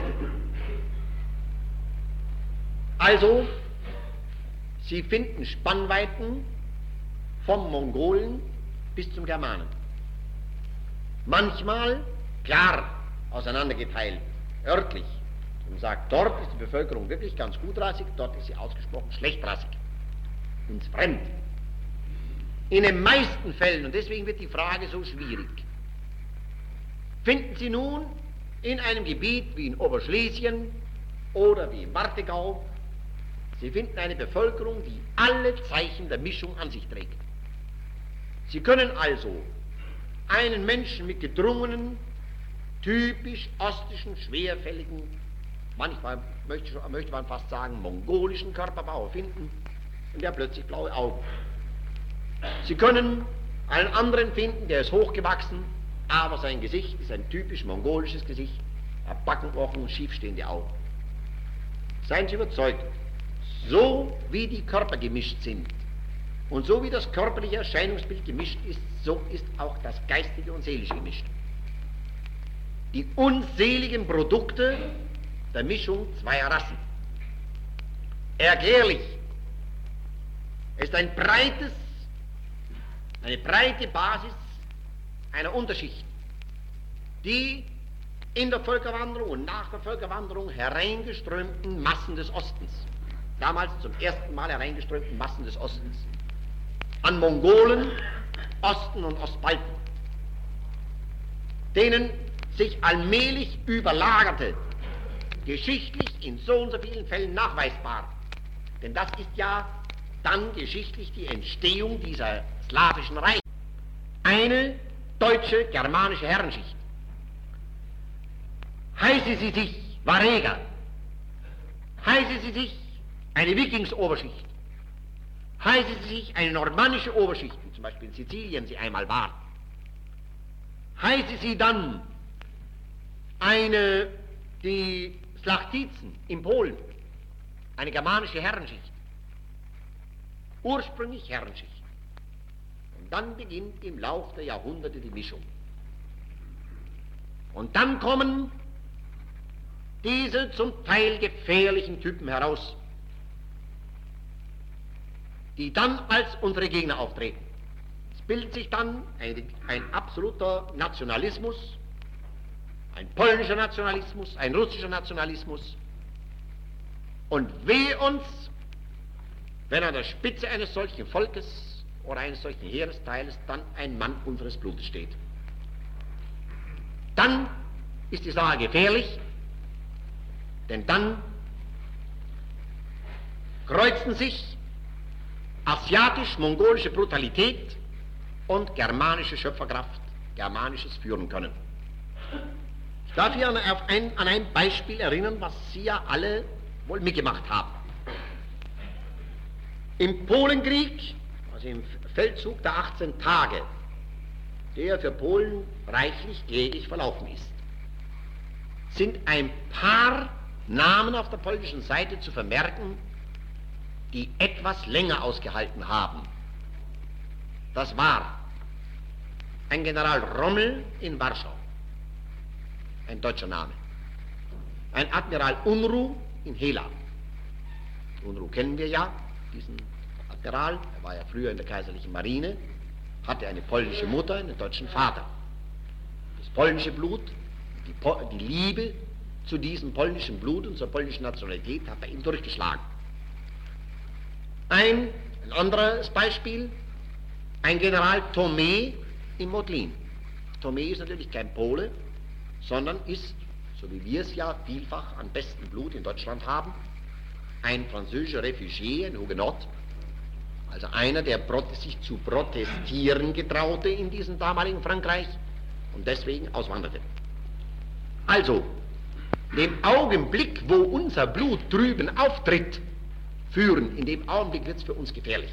Also, Sie finden Spannweiten vom Mongolen bis zum Germanen. Manchmal, klar, auseinandergeteilt, örtlich. Und sagt, dort ist die Bevölkerung wirklich ganz gutrassig, dort ist sie ausgesprochen schlechtrassig. Uns fremd. In den meisten Fällen, und deswegen wird die Frage so schwierig, finden Sie nun in einem Gebiet wie in Oberschlesien oder wie im Warthegau, Sie finden eine Bevölkerung, die alle Zeichen der Mischung an sich trägt. Sie können also einen Menschen mit gedrungenen, typisch ostischen, schwerfälligen, manchmal möchte man fast sagen, mongolischen Körperbau finden und der hat plötzlich blaue Augen. Sie können einen anderen finden, der ist hochgewachsen, aber sein Gesicht ist ein typisch mongolisches Gesicht, hat Backenknochen und schiefstehende Augen. Seien Sie überzeugt, so wie die Körper gemischt sind und so wie das körperliche Erscheinungsbild gemischt ist, so ist auch das geistige und seelische gemischt. Die unseligen Produkte der Mischung zweier Rassen. Erklärlich ist eine breite Basis einer Unterschicht, die in der Völkerwanderung und nach der Völkerwanderung hereingeströmten Massen des Ostens, damals zum ersten Mal hereingeströmten Massen des Ostens, an Mongolen, Osten und Ostbalten, denen sich allmählich überlagerte, geschichtlich in so und so vielen Fällen nachweisbar, denn das ist ja dann geschichtlich die Entstehung dieser slawischen Reiche, eine deutsche germanische Herrenschicht. Heiße sie sich Vareger, heiße sie sich eine Wikingsoberschicht, heiße sie sich eine normannische Oberschicht, wie zum Beispiel in Sizilien sie einmal war, heiße sie dann die Slachtizen in Polen, eine germanische Herrenschicht, ursprünglich Herrenschicht. Und dann beginnt im Lauf der Jahrhunderte die Mischung. Und dann kommen diese zum Teil gefährlichen Typen heraus, die dann als unsere Gegner auftreten. Es bildet sich dann ein absoluter Nationalismus, ein polnischer Nationalismus, ein russischer Nationalismus. Und wehe uns, wenn an der Spitze eines solchen Volkes oder eines solchen Heeresteiles dann ein Mann unseres Blutes steht. Dann ist die Sache gefährlich, denn dann kreuzen sich asiatisch-mongolische Brutalität und germanische Schöpferkraft, germanisches Führen können. Ich darf hier an ein Beispiel erinnern, was Sie ja alle wohl mitgemacht haben. Im Polenkrieg, also im Feldzug der 18 Tage, der für Polen reichlich gnädig verlaufen ist, sind ein paar Namen auf der polnischen Seite zu vermerken, die etwas länger ausgehalten haben. Das war ein General Rommel in Warschau, ein deutscher Name, ein Admiral Unruh in Hela. Unruh kennen wir ja, diesen Admiral, er war ja früher in der kaiserlichen Marine, hatte eine polnische Mutter, einen deutschen Vater. Das polnische Blut, die Liebe zu diesem polnischen Blut und zur polnischen Nationalität hat bei ihm durchgeschlagen. Ein anderes Beispiel, ein General Thomé in Modlin. Thomé ist natürlich kein Pole, sondern ist, so wie wir es ja vielfach an bestem Blut in Deutschland haben, ein französischer Refugié, ein Hugenot, also einer, der sich zu protestieren getraute in diesem damaligen Frankreich und deswegen auswanderte. Also, dem Augenblick, wo unser Blut drüben auftritt, führen, in dem Augenblick wird es für uns gefährlich.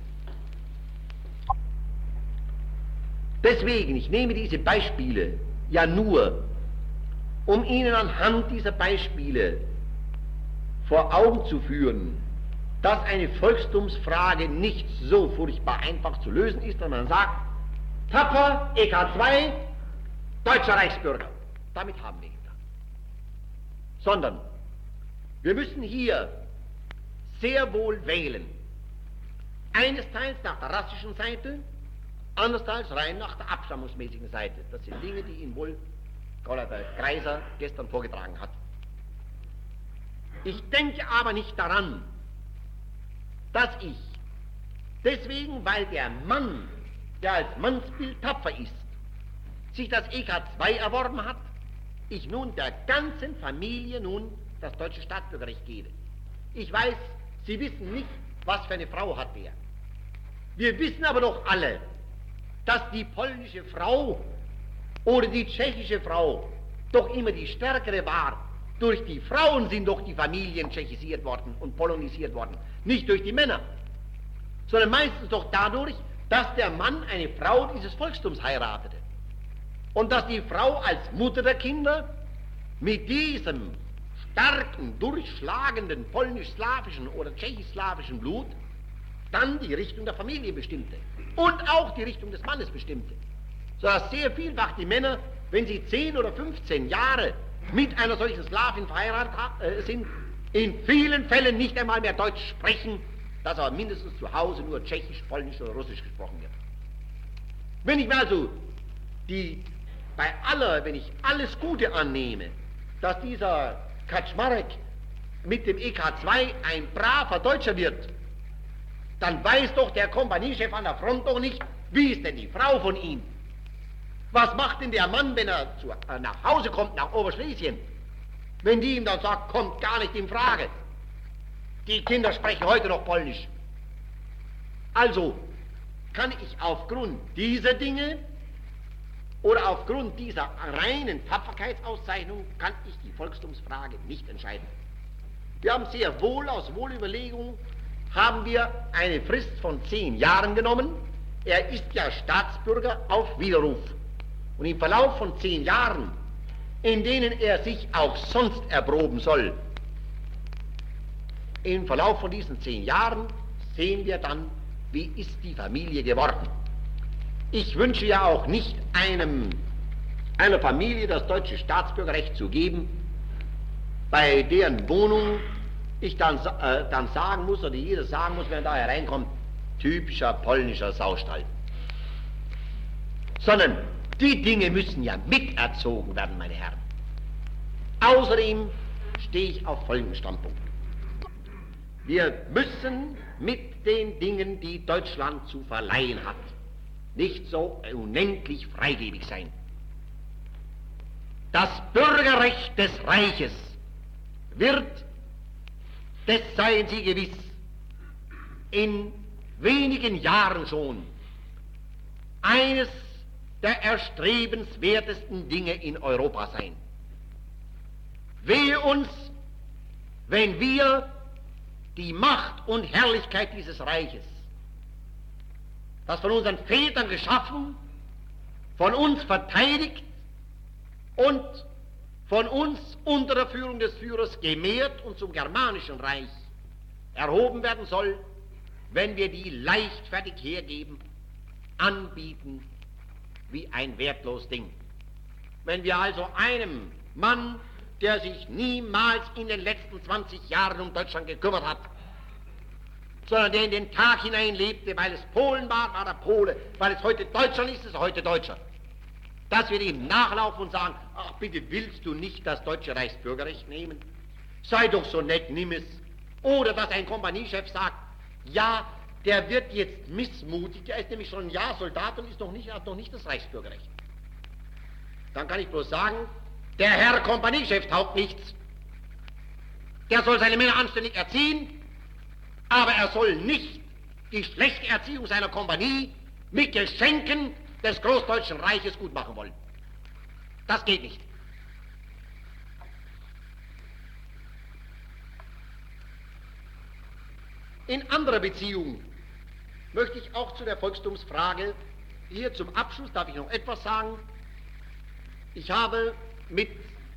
Deswegen, ich nehme diese Beispiele ja nur, um Ihnen anhand dieser Beispiele vor Augen zu führen, dass eine Volkstumsfrage nicht so furchtbar einfach zu lösen ist, wenn man sagt, tapfer, EK2, deutscher Reichsbürger. Damit haben wir ihn dann. Sondern wir müssen hier sehr wohl wählen. Einerseits nach der rassischen Seite, andererseits rein nach der abstammungsmäßigen Seite. Das sind Dinge, die Ihnen wohl der Kreiser gestern vorgetragen hat. Ich denke aber nicht daran, dass ich deswegen, weil der Mann, der als Mannsbild tapfer ist, sich das EK2 erworben hat, ich nun der ganzen Familie nun das deutsche Staatsbürgerrecht gebe. Ich weiß, Sie wissen nicht, was für eine Frau hat der. Wir wissen aber doch alle, dass die polnische Frau oder die tschechische Frau doch immer die stärkere war. Durch die Frauen sind doch die Familien tschechisiert worden und polonisiert worden, nicht durch die Männer, sondern meistens doch dadurch, dass der Mann eine Frau dieses Volkstums heiratete und dass die Frau als Mutter der Kinder mit diesem starken, durchschlagenden polnisch-slawischen oder tschechisch-slawischen Blut dann die Richtung der Familie bestimmte und auch die Richtung des Mannes bestimmte, sodass sehr vielfach die Männer, wenn sie 10 oder 15 Jahre mit einer solchen Slawin verheiratet sind, in vielen Fällen nicht einmal mehr Deutsch sprechen, dass aber mindestens zu Hause nur Tschechisch, Polnisch oder Russisch gesprochen wird. Wenn ich mir also wenn ich alles Gute annehme, dass dieser Kaczmarek mit dem EK2 ein braver Deutscher wird, dann weiß doch der Kompaniechef an der Front doch nicht, wie ist denn die Frau von ihm? Was macht denn der Mann, wenn er nach Hause kommt, nach Oberschlesien? Wenn die ihm dann sagt, kommt gar nicht in Frage. Die Kinder sprechen heute noch Polnisch. Also kann ich aufgrund dieser Dinge oder aufgrund dieser reinen Tapferkeitsauszeichnung kann ich die Volkstumsfrage nicht entscheiden. Wir haben sehr wohl, aus Wohlüberlegung, haben wir eine Frist von 10 Jahren genommen. Er ist ja Staatsbürger auf Widerruf. Und im Verlauf von 10 Jahren, in denen er sich auch sonst erproben soll, im Verlauf von diesen 10 Jahren sehen wir dann, wie ist die Familie geworden. Ich wünsche ja auch nicht einer Familie das deutsche Staatsbürgerrecht zu geben, bei deren Wohnung ich dann sagen muss, oder jeder sagen muss, wenn er da hereinkommt, typischer polnischer Saustall. Sondern die Dinge müssen ja miterzogen werden, meine Herren. Außerdem stehe ich auf folgenden Standpunkt. Wir müssen mit den Dingen, die Deutschland zu verleihen hat, nicht so unendlich freigebig sein. Das Bürgerrecht des Reiches wird, das seien Sie gewiss, in wenigen Jahren schon eines der erstrebenswertesten Dinge in Europa sein. Wehe uns, wenn wir die Macht und Herrlichkeit dieses Reiches, das von unseren Vätern geschaffen, von uns verteidigt und von uns unter der Führung des Führers gemehrt und zum germanischen Reich erhoben werden soll, wenn wir die leichtfertig hergeben, anbieten wie ein wertlos Ding. Wenn wir also einem Mann, der sich niemals in den letzten 20 Jahren um Deutschland gekümmert hat, sondern der in den Tag hinein lebte, weil es Polen war, war er Pole, weil es heute Deutschland ist, ist er heute Deutscher. Dass wir ihm nachlaufen und sagen, ach bitte, willst du nicht das deutsche Reichsbürgerrecht nehmen? Sei doch so nett, nimm es. Oder dass ein Kompaniechef sagt, ja, der wird jetzt missmutig, der ist nämlich schon ein Jahr Soldat und hat noch nicht das Reichsbürgerrecht. Dann kann ich bloß sagen, der Herr Kompaniechef taugt nichts. Der soll seine Männer anständig erziehen, aber er soll nicht die schlechte Erziehung seiner Kompanie mit Geschenken des Großdeutschen Reiches gut machen wollen. Das geht nicht. In anderer Beziehung möchte ich auch zu der Volkstumsfrage hier zum Abschluss, darf ich noch etwas sagen. Ich habe mit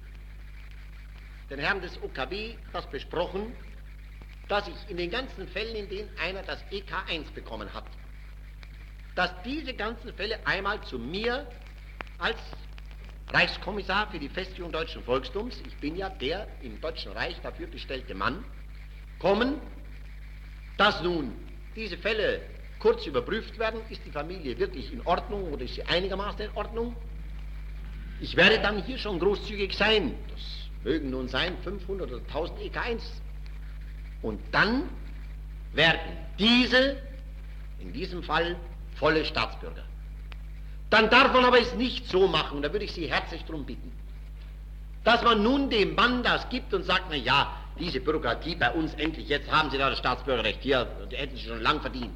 den Herren des OKW das besprochen, dass ich in den ganzen Fällen, in denen einer das EK1 bekommen hat, dass diese ganzen Fälle einmal zu mir als Reichskommissar für die Festigung deutschen Volkstums, ich bin ja der im Deutschen Reich dafür bestellte Mann, kommen, dass nun diese Fälle kurz überprüft werden, ist die Familie wirklich in Ordnung oder ist sie einigermaßen in Ordnung? Ich werde dann hier schon großzügig sein, das mögen nun sein 500 oder 1000 EK1. Und dann werden diese, in diesem Fall, volle Staatsbürger. Dann darf man aber es nicht so machen, da würde ich Sie herzlich darum bitten, dass man nun dem Mann das gibt und sagt, na ja, diese Bürokratie bei uns endlich, jetzt haben Sie da das Staatsbürgerrecht hier, und hätten Sie schon lang verdient.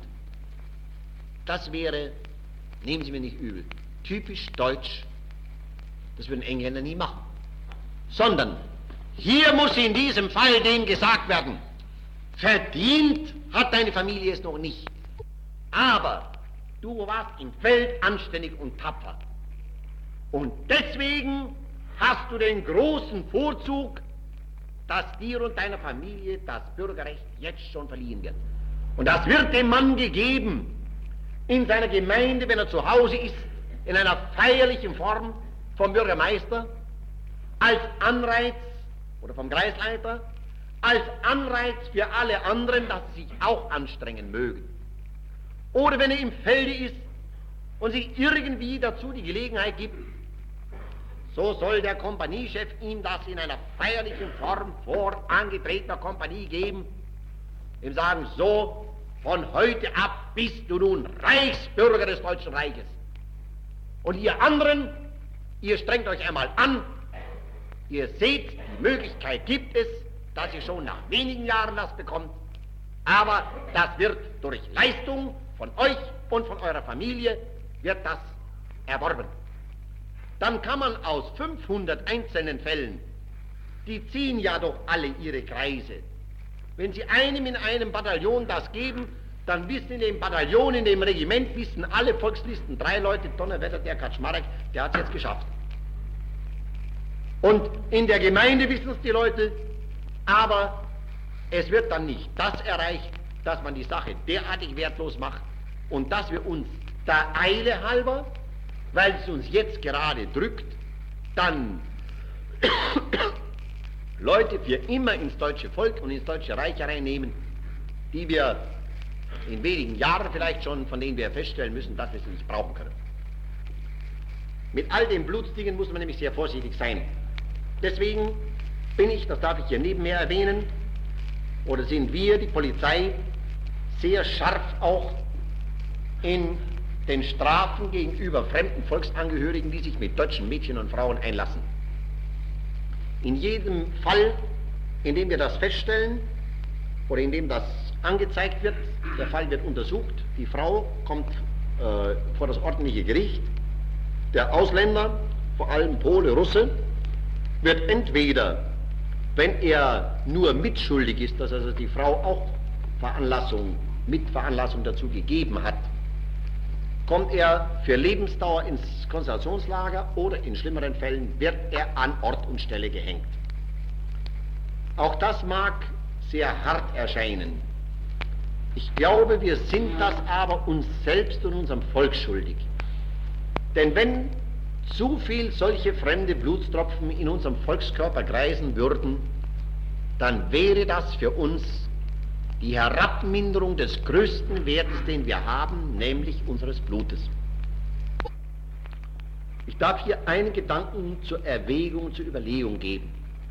Das wäre, nehmen Sie mir nicht übel, typisch deutsch, das würden Engländer nie machen. Sondern, hier muss in diesem Fall dem gesagt werden, verdient hat deine Familie es noch nicht, aber du warst im Feld anständig und tapfer. Und deswegen hast du den großen Vorzug, dass dir und deiner Familie das Bürgerrecht jetzt schon verliehen wird. Und das wird dem Mann gegeben in seiner Gemeinde, wenn er zu Hause ist, in einer feierlichen Form vom Bürgermeister, als Anreiz, oder vom Kreisleiter, als Anreiz für alle anderen, dass sie sich auch anstrengen mögen. Oder wenn er im Felde ist und sich irgendwie dazu die Gelegenheit gibt, so soll der Kompaniechef ihm das in einer feierlichen Form vor angetretener Kompanie geben, ihm sagen, so, von heute ab bist du nun Reichsbürger des Deutschen Reiches. Und ihr anderen, ihr strengt euch einmal an, ihr seht, die Möglichkeit gibt es, dass ihr schon nach wenigen Jahren das bekommt, aber das wird durch Leistung von euch und von eurer Familie, wird das erworben. Dann kann man aus 500 einzelnen Fällen, die ziehen ja doch alle ihre Kreise. Wenn Sie einem in einem Bataillon das geben, dann wissen in dem Bataillon, in dem Regiment, wissen alle Volkslisten, 3 Leute, Donnerwetter, der Kaczmarek, der hat es jetzt geschafft. Und in der Gemeinde wissen es die Leute, aber es wird dann nicht das erreicht, dass man die Sache derartig wertlos macht und dass wir uns der Eile halber, weil es uns jetzt gerade drückt, dann Leute für immer ins deutsche Volk und ins deutsche Reich hereinnehmen, die wir in wenigen Jahren vielleicht schon, von denen wir feststellen müssen, dass wir sie nicht brauchen können. Mit all den Blutsdingen muss man nämlich sehr vorsichtig sein. Deswegen bin ich, das darf ich hier nebenher erwähnen, oder sind wir, die Polizei, sehr scharf auch in den Strafen gegenüber fremden Volksangehörigen, die sich mit deutschen Mädchen und Frauen einlassen. In jedem Fall, in dem wir das feststellen oder in dem das angezeigt wird, der Fall wird untersucht, die Frau kommt vor das ordentliche Gericht, der Ausländer, vor allem Pole, Russe, wird entweder, wenn er nur mitschuldig ist, dass also die Frau auch Mitveranlassung dazu gegeben hat, kommt er für Lebensdauer ins Konzentrationslager oder in schlimmeren Fällen wird er an Ort und Stelle gehängt. Auch das mag sehr hart erscheinen. Ich glaube, wir sind das aber uns selbst und unserem Volk schuldig. Denn wenn zu viel solche fremde Blutstropfen in unserem Volkskörper kreisen würden, dann wäre das für uns die Herabminderung des größten Wertes, den wir haben, nämlich unseres Blutes. Ich darf hier einen Gedanken zur Erwägung, zur Überlegung geben.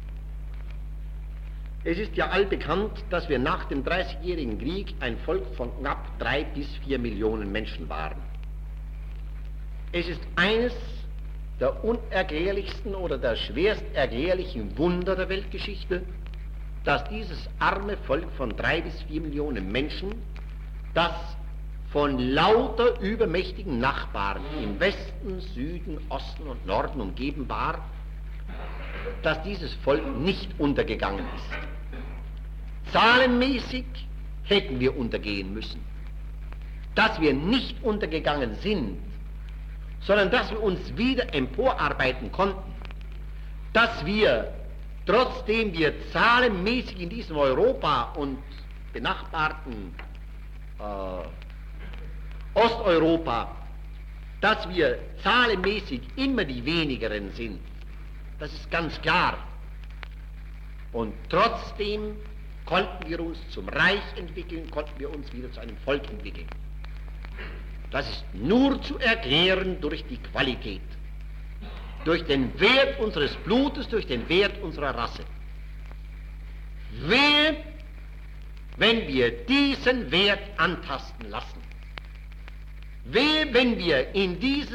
Es ist ja allbekannt, dass wir nach dem 30-jährigen Krieg ein Volk von knapp 3 bis 4 Millionen Menschen waren. Es ist eines der unerklärlichsten oder der schwerst erklärlichen Wunder der Weltgeschichte, dass dieses arme Volk von 3 bis 4 Millionen Menschen, das von lauter übermächtigen Nachbarn im Westen, Süden, Osten und Norden umgeben war, dass dieses Volk nicht untergegangen ist. Zahlenmäßig hätten wir untergehen müssen. Dass wir nicht untergegangen sind, sondern dass wir uns wieder emporarbeiten konnten, dass wir, trotzdem wir zahlenmäßig in diesem Europa und benachbarten Osteuropa, dass wir zahlenmäßig immer die wenigeren sind, das ist ganz klar. Und trotzdem konnten wir uns zum Reich entwickeln, konnten wir uns wieder zu einem Volk entwickeln. Das ist nur zu erklären durch die Qualität, durch den Wert unseres Blutes, durch den Wert unserer Rasse. Wehe, wenn wir diesen Wert antasten lassen. Wehe, wenn wir in diesem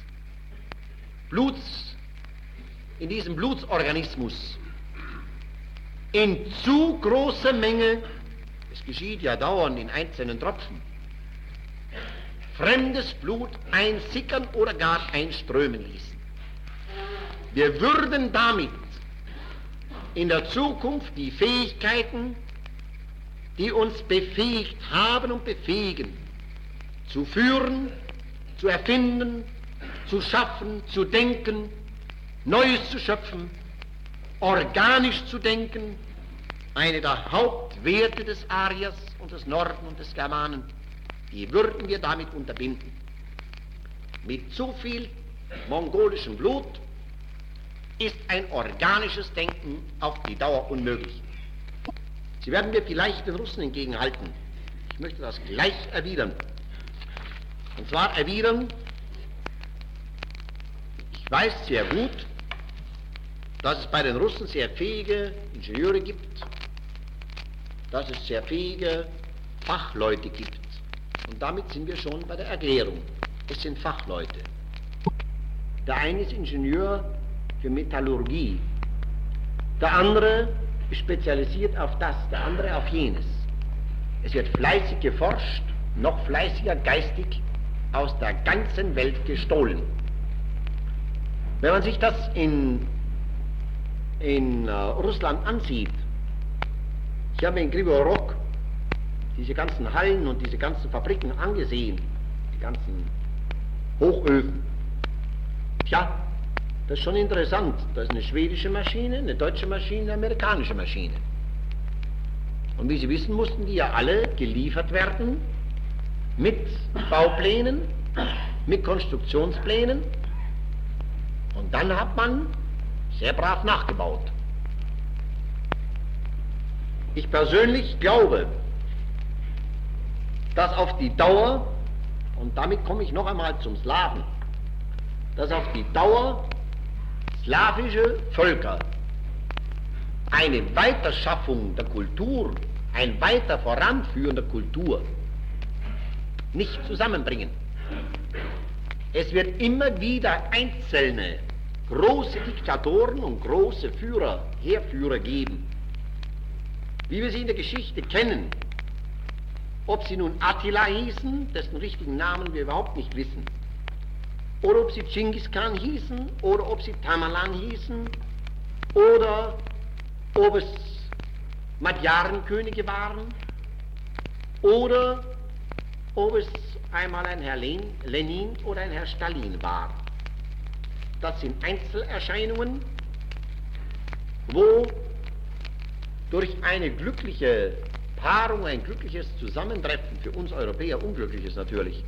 Blutsorganismus in zu großer Menge, es geschieht ja dauernd in einzelnen Tropfen, fremdes Blut einsickern oder gar einströmen ließen. Wir würden damit in der Zukunft die Fähigkeiten, die uns befähigt haben und befähigen, zu führen, zu erfinden, zu schaffen, zu denken, Neues zu schöpfen, organisch zu denken, eine der Hauptwerte des Ariers und des Norden und des Germanen, die würden wir damit unterbinden. Mit zu viel mongolischem Blut ist ein organisches Denken auf die Dauer unmöglich. Sie werden mir vielleicht den Russen entgegenhalten. Ich möchte das gleich erwidern. Und zwar erwidern, ich weiß sehr gut, dass es bei den Russen sehr fähige Ingenieure gibt, dass es sehr fähige Fachleute gibt. Und damit sind wir schon bei der Erklärung. Es sind Fachleute. Der eine ist Ingenieur für Metallurgie, der andere ist spezialisiert auf das, der andere auf jenes. Es wird fleißig geforscht, noch fleißiger geistig aus der ganzen Welt gestohlen. Wenn man sich das in Russland ansieht, ich habe in Krivorog diese ganzen Hallen und diese ganzen Fabriken angesehen, die ganzen Hochöfen. Tja, das ist schon interessant. Da ist eine schwedische Maschine, eine deutsche Maschine, eine amerikanische Maschine. Und wie Sie wissen, mussten die ja alle geliefert werden mit Bauplänen, mit Konstruktionsplänen. Und dann hat man sehr brav nachgebaut. Ich persönlich glaube, dass auf die Dauer, und damit komme ich noch einmal zum Slawen, dass auf die Dauer slawische Völker eine Weiterschaffung der Kultur, ein weiter Voranführen der Kultur nicht zusammenbringen. Es wird immer wieder einzelne große Diktatoren und große Führer, Heerführer geben, wie wir sie in der Geschichte kennen. Ob sie nun Attila hießen, dessen richtigen Namen wir überhaupt nicht wissen, oder ob sie Genghis Khan hießen, oder ob sie Tamerlan hießen, oder ob es Magyaren-Könige waren, oder ob es einmal ein Herr Lenin oder ein Herr Stalin war. Das sind Einzelerscheinungen, wo durch eine glückliche Paarung, ein glückliches Zusammentreffen, für uns Europäer unglückliches natürlich,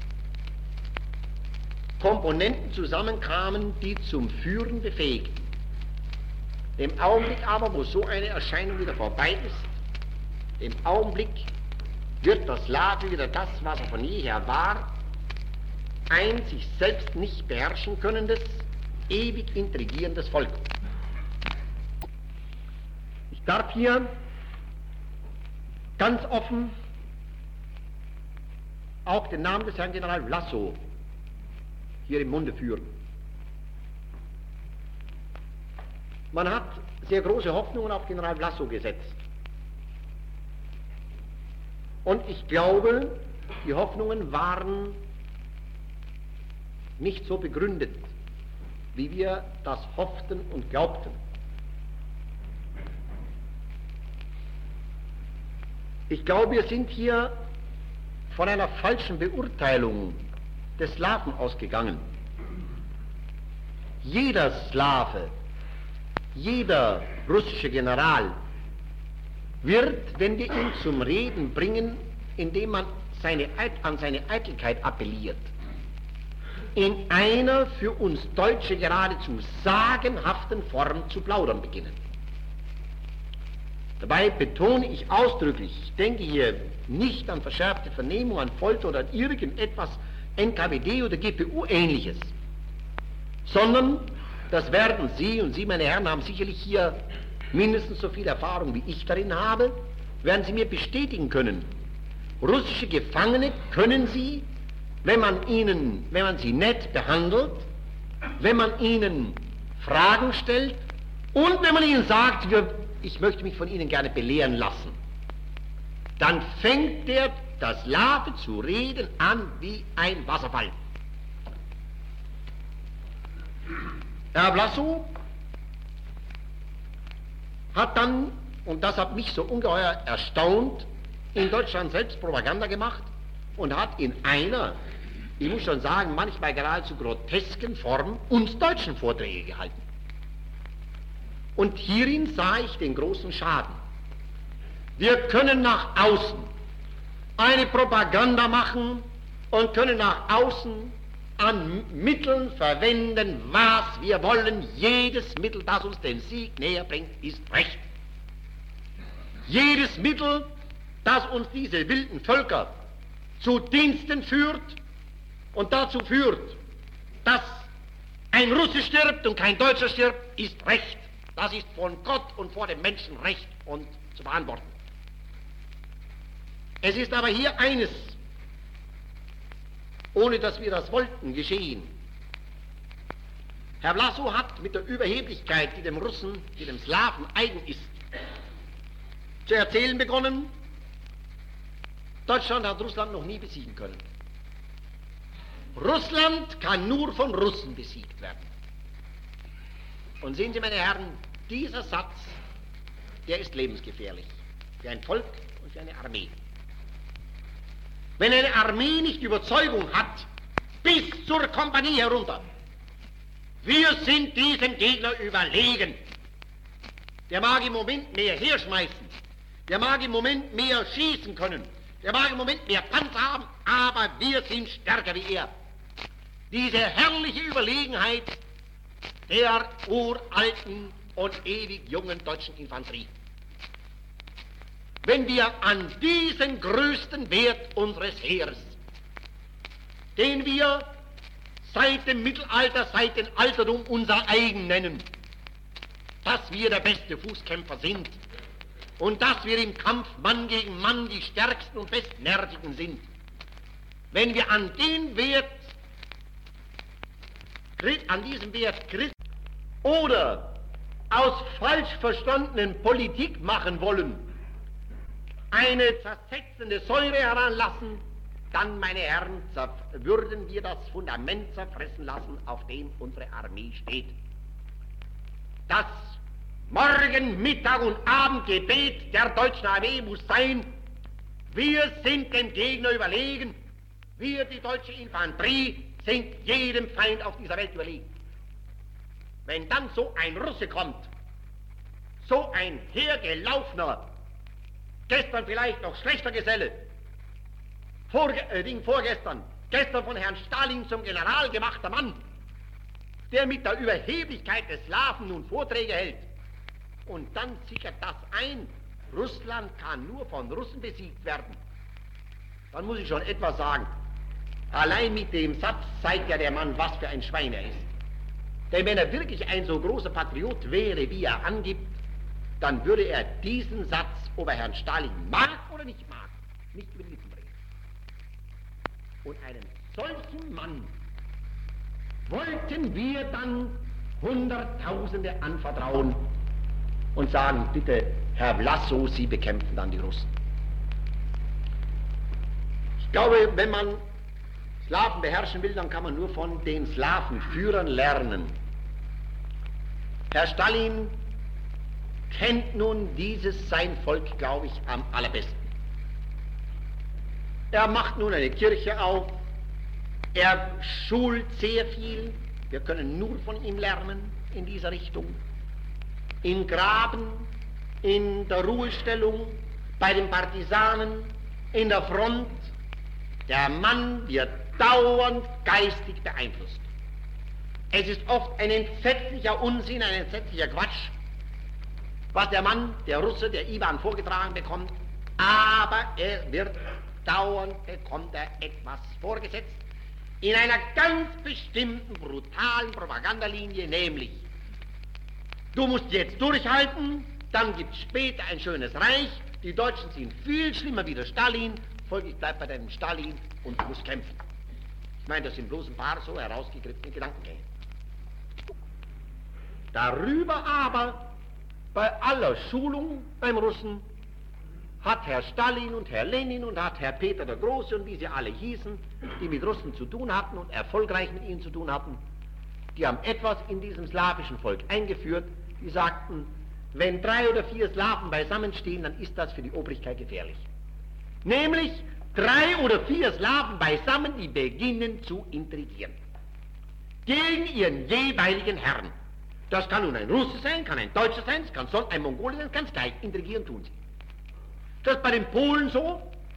Komponenten zusammenkamen, die zum Führen befähigten. Im Augenblick aber, wo so eine Erscheinung wieder vorbei ist, Im Augenblick wird der Slave wieder das, was er von jeher war, ein sich selbst nicht beherrschen könnendes, ewig intrigierendes Volk. Ich darf hier ganz offen auch den Namen des Herrn General Vlassow hier im Munde führen. Man hat sehr große Hoffnungen auf General Vlassow gesetzt. Und ich glaube, die Hoffnungen waren nicht so begründet, wie wir das hofften und glaubten. Ich glaube, wir sind hier von einer falschen Beurteilung des Slawen ausgegangen. Jeder Slave, jeder russische General wird, wenn wir ihn zum Reden bringen, indem man an seine Eitelkeit appelliert, in einer für uns Deutsche geradezu sagenhaften Form zu plaudern beginnen. Dabei betone ich ausdrücklich, ich denke hier nicht an verschärfte Vernehmung, an Folter oder an irgendetwas NKWD oder GPU-ähnliches, sondern das werden Sie, und Sie, meine Herren, haben sicherlich hier mindestens so viel Erfahrung, wie ich darin habe, werden Sie mir bestätigen können. Russische Gefangene können Sie, wenn man sie nett behandelt, wenn man ihnen Fragen stellt und wenn man ihnen sagt, ich möchte mich von Ihnen gerne belehren lassen, dann fängt der Slave zu reden an wie ein Wasserfall. Herr Vlassow hat dann, und das hat mich so ungeheuer erstaunt, in Deutschland selbst Propaganda gemacht und hat in einer, ich muss schon sagen, manchmal geradezu grotesken Form uns Deutschen Vorträge gehalten. Und hierin sah ich den großen Schaden. Wir können nach außen eine Propaganda machen und können nach außen an Mitteln verwenden, was wir wollen. Jedes Mittel, das uns den Sieg näher bringt, ist recht. Jedes Mittel, das uns diese wilden Völker zu Diensten führt und dazu führt, dass ein Russe stirbt und kein Deutscher stirbt, ist recht. Das ist von Gott und vor dem Menschen recht und zu beantworten. Es ist aber hier eines, ohne dass wir das wollten, geschehen. Herr Vlassow hat mit der Überheblichkeit, die dem Russen, die dem Slawen eigen ist, zu erzählen begonnen, Deutschland hat Russland noch nie besiegen können. Russland kann nur von Russen besiegt werden. Und sehen Sie, meine Herren, dieser Satz, der ist lebensgefährlich für ein Volk und für eine Armee. Wenn eine Armee nicht Überzeugung hat, bis zur Kompanie herunter, wir sind diesem Gegner überlegen, der mag im Moment mehr herschmeißen, der mag im Moment mehr schießen können, der mag im Moment mehr Panzer haben, aber wir sind stärker wie er. Diese herrliche Überlegenheit der uralten und ewig jungen deutschen Infanterie. Wenn wir an diesen größten Wert unseres Heeres, den wir seit dem Mittelalter, seit dem Altertum unser eigen nennen, dass wir der beste Fußkämpfer sind und dass wir im Kampf Mann gegen Mann die stärksten und bestnervigen sind, wenn wir an den Wert, an diesem Wert Christ oder aus falsch verstandenen Politik machen wollen, eine zersetzende Säure heranlassen, dann, meine Herren, würden wir das Fundament zerfressen lassen, auf dem unsere Armee steht. Das Morgen-, Mittag- und Abendgebet der deutschen Armee muss sein, wir sind dem Gegner überlegen, wir, die deutsche Infanterie, sind jedem Feind auf dieser Welt überlegen. Wenn dann so ein Russe kommt, so ein hergelaufener, gestern vielleicht noch schlechter Geselle, vorgestern, gestern von Herrn Stalin zum General gemachter Mann, der mit der Überheblichkeit des Slawen nun Vorträge hält, und dann sickert das ein, Russland kann nur von Russen besiegt werden, dann muss ich schon etwas sagen. Allein mit dem Satz zeigt ja der Mann, was für ein Schwein er ist. Denn wenn er wirklich ein so großer Patriot wäre, wie er angibt, dann würde er diesen Satz, ob er Herrn Stalin mag oder nicht mag, nicht über die Lippen bringen. Und einem solchen Mann wollten wir dann Hunderttausende anvertrauen und sagen, bitte, Herr Vlassow, Sie bekämpfen dann die Russen. Ich glaube, wenn man Slawen beherrschen will, dann kann man nur von den Slawenführern lernen. Herr Stalin kennt nun dieses sein Volk, glaube ich, am allerbesten. Er macht nun eine Kirche auf, er schult sehr viel, wir können nur von ihm lernen in dieser Richtung. Im Graben, in der Ruhestellung, bei den Partisanen, in der Front. Der Mann wird dauernd geistig beeinflusst. Es ist oft ein entsetzlicher Unsinn, ein entsetzlicher Quatsch, was der Mann, der Russe, der Iwan vorgetragen bekommt, aber er wird dauernd, bekommt er etwas vorgesetzt, in einer ganz bestimmten, brutalen Propagandalinie, nämlich, du musst jetzt durchhalten, dann gibt es später ein schönes Reich, die Deutschen sind viel schlimmer wie der Stalin, folglich bleibt bei deinem Stalin und du musst kämpfen. Ich meine, das sind bloß ein paar so herausgegriffene Gedankengänge. Darüber aber, bei aller Schulung beim Russen, hat Herr Stalin und Herr Lenin und hat Herr Peter der Große und wie sie alle hießen, die mit Russen zu tun hatten und erfolgreich mit ihnen zu tun hatten, die haben etwas in diesem slawischen Volk eingeführt, die sagten, wenn 3 oder 4 Slawen beisammenstehen, dann ist das für die Obrigkeit gefährlich. Nämlich 3 oder 4 Slawen beisammen, die beginnen zu intrigieren. Gegen ihren jeweiligen Herrn. Das kann nun ein Russe sein, kann ein Deutscher sein, es kann sonst ein Mongole sein, ganz gleich, intrigieren tun sie. Das ist bei den Polen so,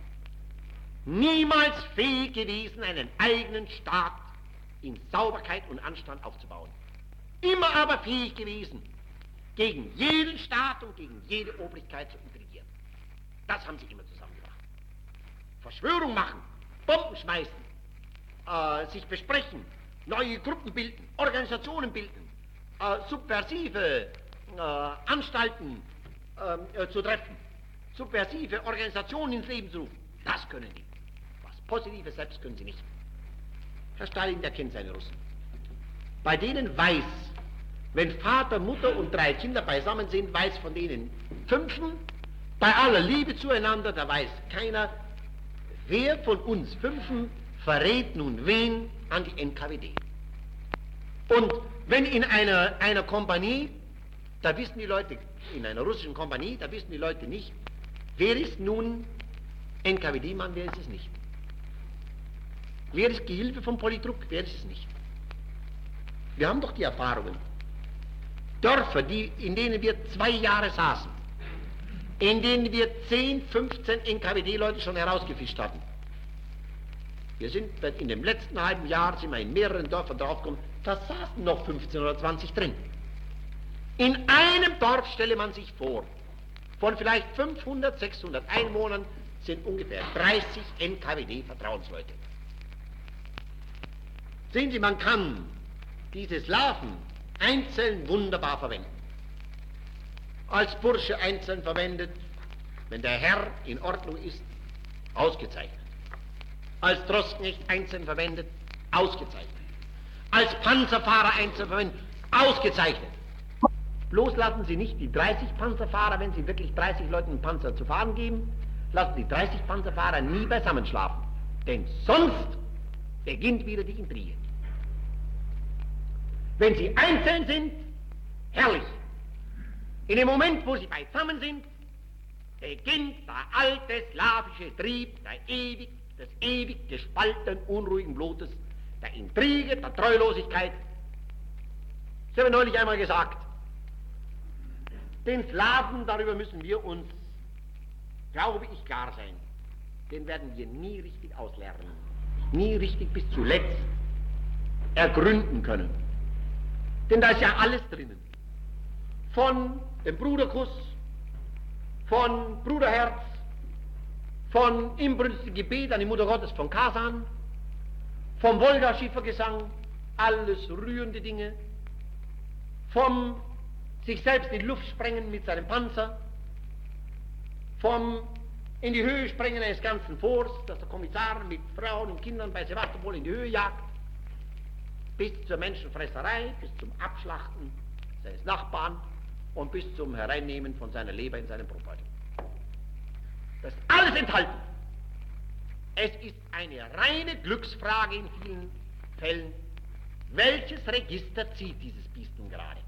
niemals fähig gewesen, einen eigenen Staat in Sauberkeit und Anstand aufzubauen. Immer aber fähig gewesen, gegen jeden Staat und gegen jede Obrigkeit zu intrigieren. Das haben sie immer zusammengebracht. Verschwörung machen, Bomben schmeißen, sich besprechen, neue Gruppen bilden, Organisationen bilden, subversive Anstalten zu treffen, subversive Organisationen ins Leben zu rufen. Das können die. Was Positives selbst können sie nicht. Herr Stalin, der kennt seine Russen. Bei denen weiß, wenn Vater, Mutter und 3 Kinder beisammen sind, weiß von denen 5, bei aller Liebe zueinander, da weiß keiner, wer von uns 5 verrät nun wen an die NKWD. Und wenn in einer Kompanie, da wissen die Leute, in einer russischen Kompanie, da wissen die Leute nicht, wer ist nun NKWD-Mann, wer ist es nicht. Wer ist Gehilfe vom Politruck, wer ist es nicht. Wir haben doch die Erfahrungen. Dörfer, in denen wir 2 Jahre saßen, in denen wir 10, 15 NKWD-Leute schon herausgefischt hatten. Wir sind in dem letzten halben Jahr sind wir in mehreren Dörfern draufgekommen, da saßen noch 15 oder 20 drin. In einem Dorf stelle man sich vor, von vielleicht 500, 600 Einwohnern sind ungefähr 30 NKWD-Vertrauensleute. Sehen Sie, man kann diese Slawen einzeln wunderbar verwenden. Als Bursche einzeln verwendet, wenn der Herr in Ordnung ist, ausgezeichnet. Als Trostknecht einzeln verwendet, ausgezeichnet. Als Panzerfahrer einzeln verwendet, ausgezeichnet. Bloß lassen Sie nicht die 30 Panzerfahrer, wenn Sie wirklich 30 Leuten einen Panzer zu fahren geben, lassen die 30 Panzerfahrer nie beisammen schlafen. Denn sonst beginnt wieder die Intrige. Wenn sie einzeln sind, herrlich. In dem Moment, wo sie beisammen sind, beginnt der alte slawische Trieb des ewig gespaltenen, unruhigen Blutes, der Intrige, der Treulosigkeit. Ich habe neulich einmal gesagt, den Slawen, darüber müssen wir uns, glaube ich, klar sein. Den werden wir nie richtig auslernen, nie richtig bis zuletzt ergründen können. Denn da ist ja alles drinnen. Von dem Bruderkuss von Bruderherz, von inbrünstigem Gebet an die Mutter Gottes von Kasan, vom Wolga-Schiffergesang, alles rührende Dinge, vom sich selbst in die Luft sprengen mit seinem Panzer, vom in die Höhe sprengen eines ganzen Forts, das der Kommissar mit Frauen und Kindern bei Sevastopol in die Höhe jagt, bis zur Menschenfresserei, bis zum Abschlachten seines Nachbarn und bis zum Hereinnehmen von seiner Leber in seinen Brotbeutel. Das ist alles enthalten. Es ist eine reine Glücksfrage in vielen Fällen, welches Register zieht dieses Biest nun gerade.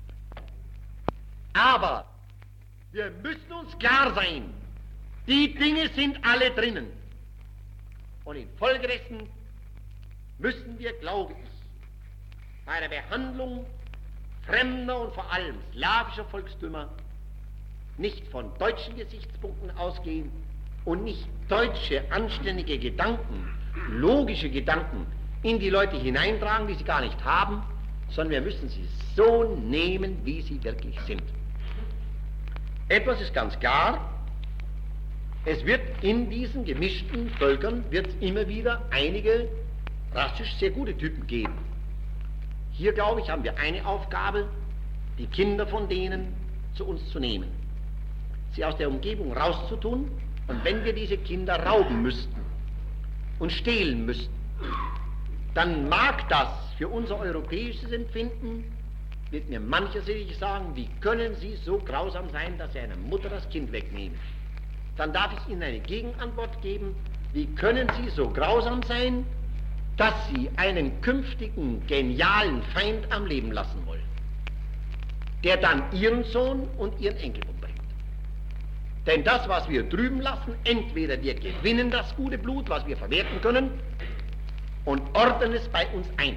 Aber wir müssen uns klar sein, die Dinge sind alle drinnen. Und infolgedessen müssen wir, glaube ich, bei der Behandlung fremder und vor allem slawischer Volkstümer nicht von deutschen Gesichtspunkten ausgehen und nicht deutsche, anständige Gedanken, logische Gedanken in die Leute hineintragen, die sie gar nicht haben, sondern wir müssen sie so nehmen, wie sie wirklich sind. Etwas ist ganz klar, es wird in diesen gemischten Völkern immer wieder einige rassisch sehr gute Typen geben. Hier, glaube ich, haben wir eine Aufgabe, die Kinder von denen zu uns zu nehmen, sie aus der Umgebung rauszutun, und wenn wir diese Kinder rauben müssten und stehlen müssten, dann mag das für unser europäisches Empfinden, wird mir mancher sicherlich sagen, wie können Sie so grausam sein, dass Sie einer Mutter das Kind wegnehmen? Dann darf ich Ihnen eine Gegenantwort geben, wie können Sie so grausam sein, dass Sie einen künftigen, genialen Feind am Leben lassen wollen, der dann Ihren Sohn und Ihren Enkel umbringt. Denn das, was wir drüben lassen, entweder wir gewinnen das gute Blut, was wir verwerten können, und ordnen es bei uns ein.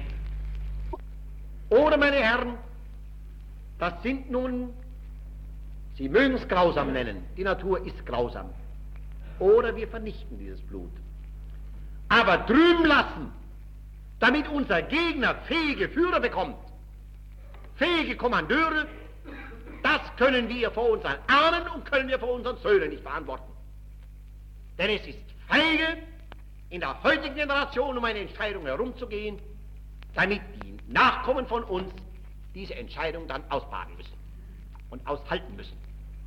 Oder, meine Herren, das sind nun, Sie mögen es grausam nennen, die Natur ist grausam. Oder wir vernichten dieses Blut. Aber drüben lassen, damit unser Gegner fähige Führer bekommt, fähige Kommandeure, das können wir vor unseren Ahnen und können wir vor unseren Söhnen nicht verantworten. Denn es ist feige, in der heutigen Generation um eine Entscheidung herumzugehen, damit die Nachkommen von uns diese Entscheidung dann ausbaden müssen und aushalten müssen.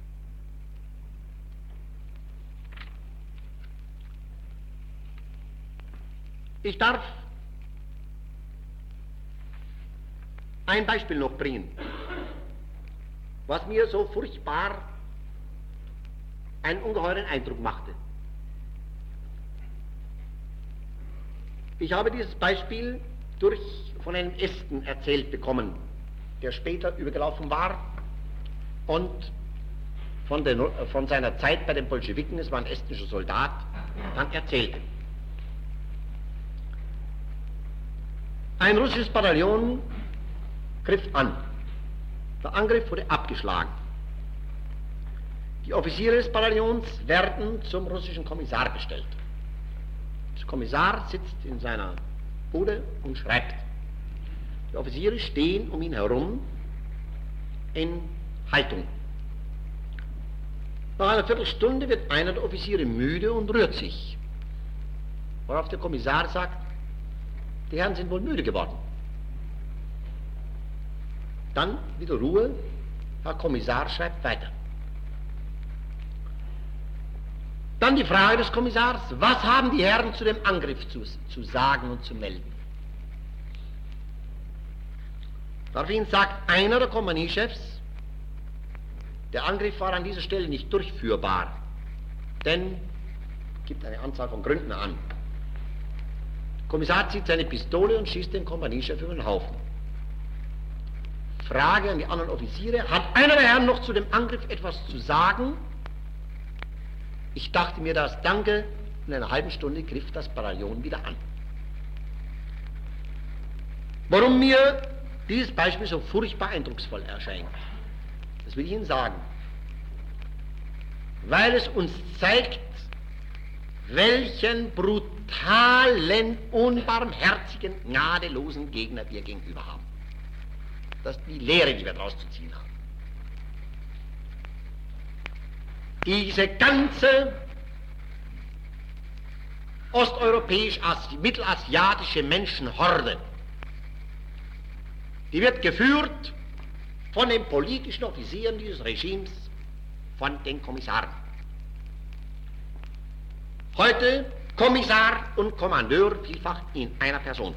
Ich darf ein Beispiel noch bringen, was mir so furchtbar einen ungeheuren Eindruck machte. Ich habe dieses Beispiel von einem Esten erzählt bekommen, der später übergelaufen war und von seiner Zeit bei den Bolschewiken, es war ein estnischer Soldat, dann erzählte. Ein russisches Bataillon griff an. Der Angriff wurde abgeschlagen. Die Offiziere des Bataillons werden zum russischen Kommissar bestellt. Der Kommissar sitzt in seiner Bude und schreibt. Die Offiziere stehen um ihn herum in Haltung. Nach einer Viertelstunde wird einer der Offiziere müde und rührt sich. Worauf der Kommissar sagt, die Herren sind wohl müde geworden. Dann wieder Ruhe, Herr Kommissar schreibt weiter. Dann die Frage des Kommissars, was haben die Herren zu dem Angriff zu sagen und zu melden? Daraufhin sagt einer der Kompaniechefs, der Angriff war an dieser Stelle nicht durchführbar, denn gibt eine Anzahl von Gründen an. Der Kommissar zieht seine Pistole und schießt den Kompaniechef über den Haufen. Frage an die anderen Offiziere, hat einer der Herren noch zu dem Angriff etwas zu sagen? Ich dachte mir das, danke, in einer halben Stunde griff das Bataillon wieder an. Warum mir dieses Beispiel so furchtbar eindrucksvoll erscheint, das will ich Ihnen sagen. Weil es uns zeigt, welchen brutalen, unbarmherzigen, gnadenlosen Gegner wir gegenüber haben. Das ist die Lehre, die wir daraus zu ziehen haben. diese ganze mittelasiatische Menschenhorde, die wird geführt von den politischen Offizieren dieses Regimes, von den Kommissaren. Heute Kommissar und Kommandeur vielfach in einer Person.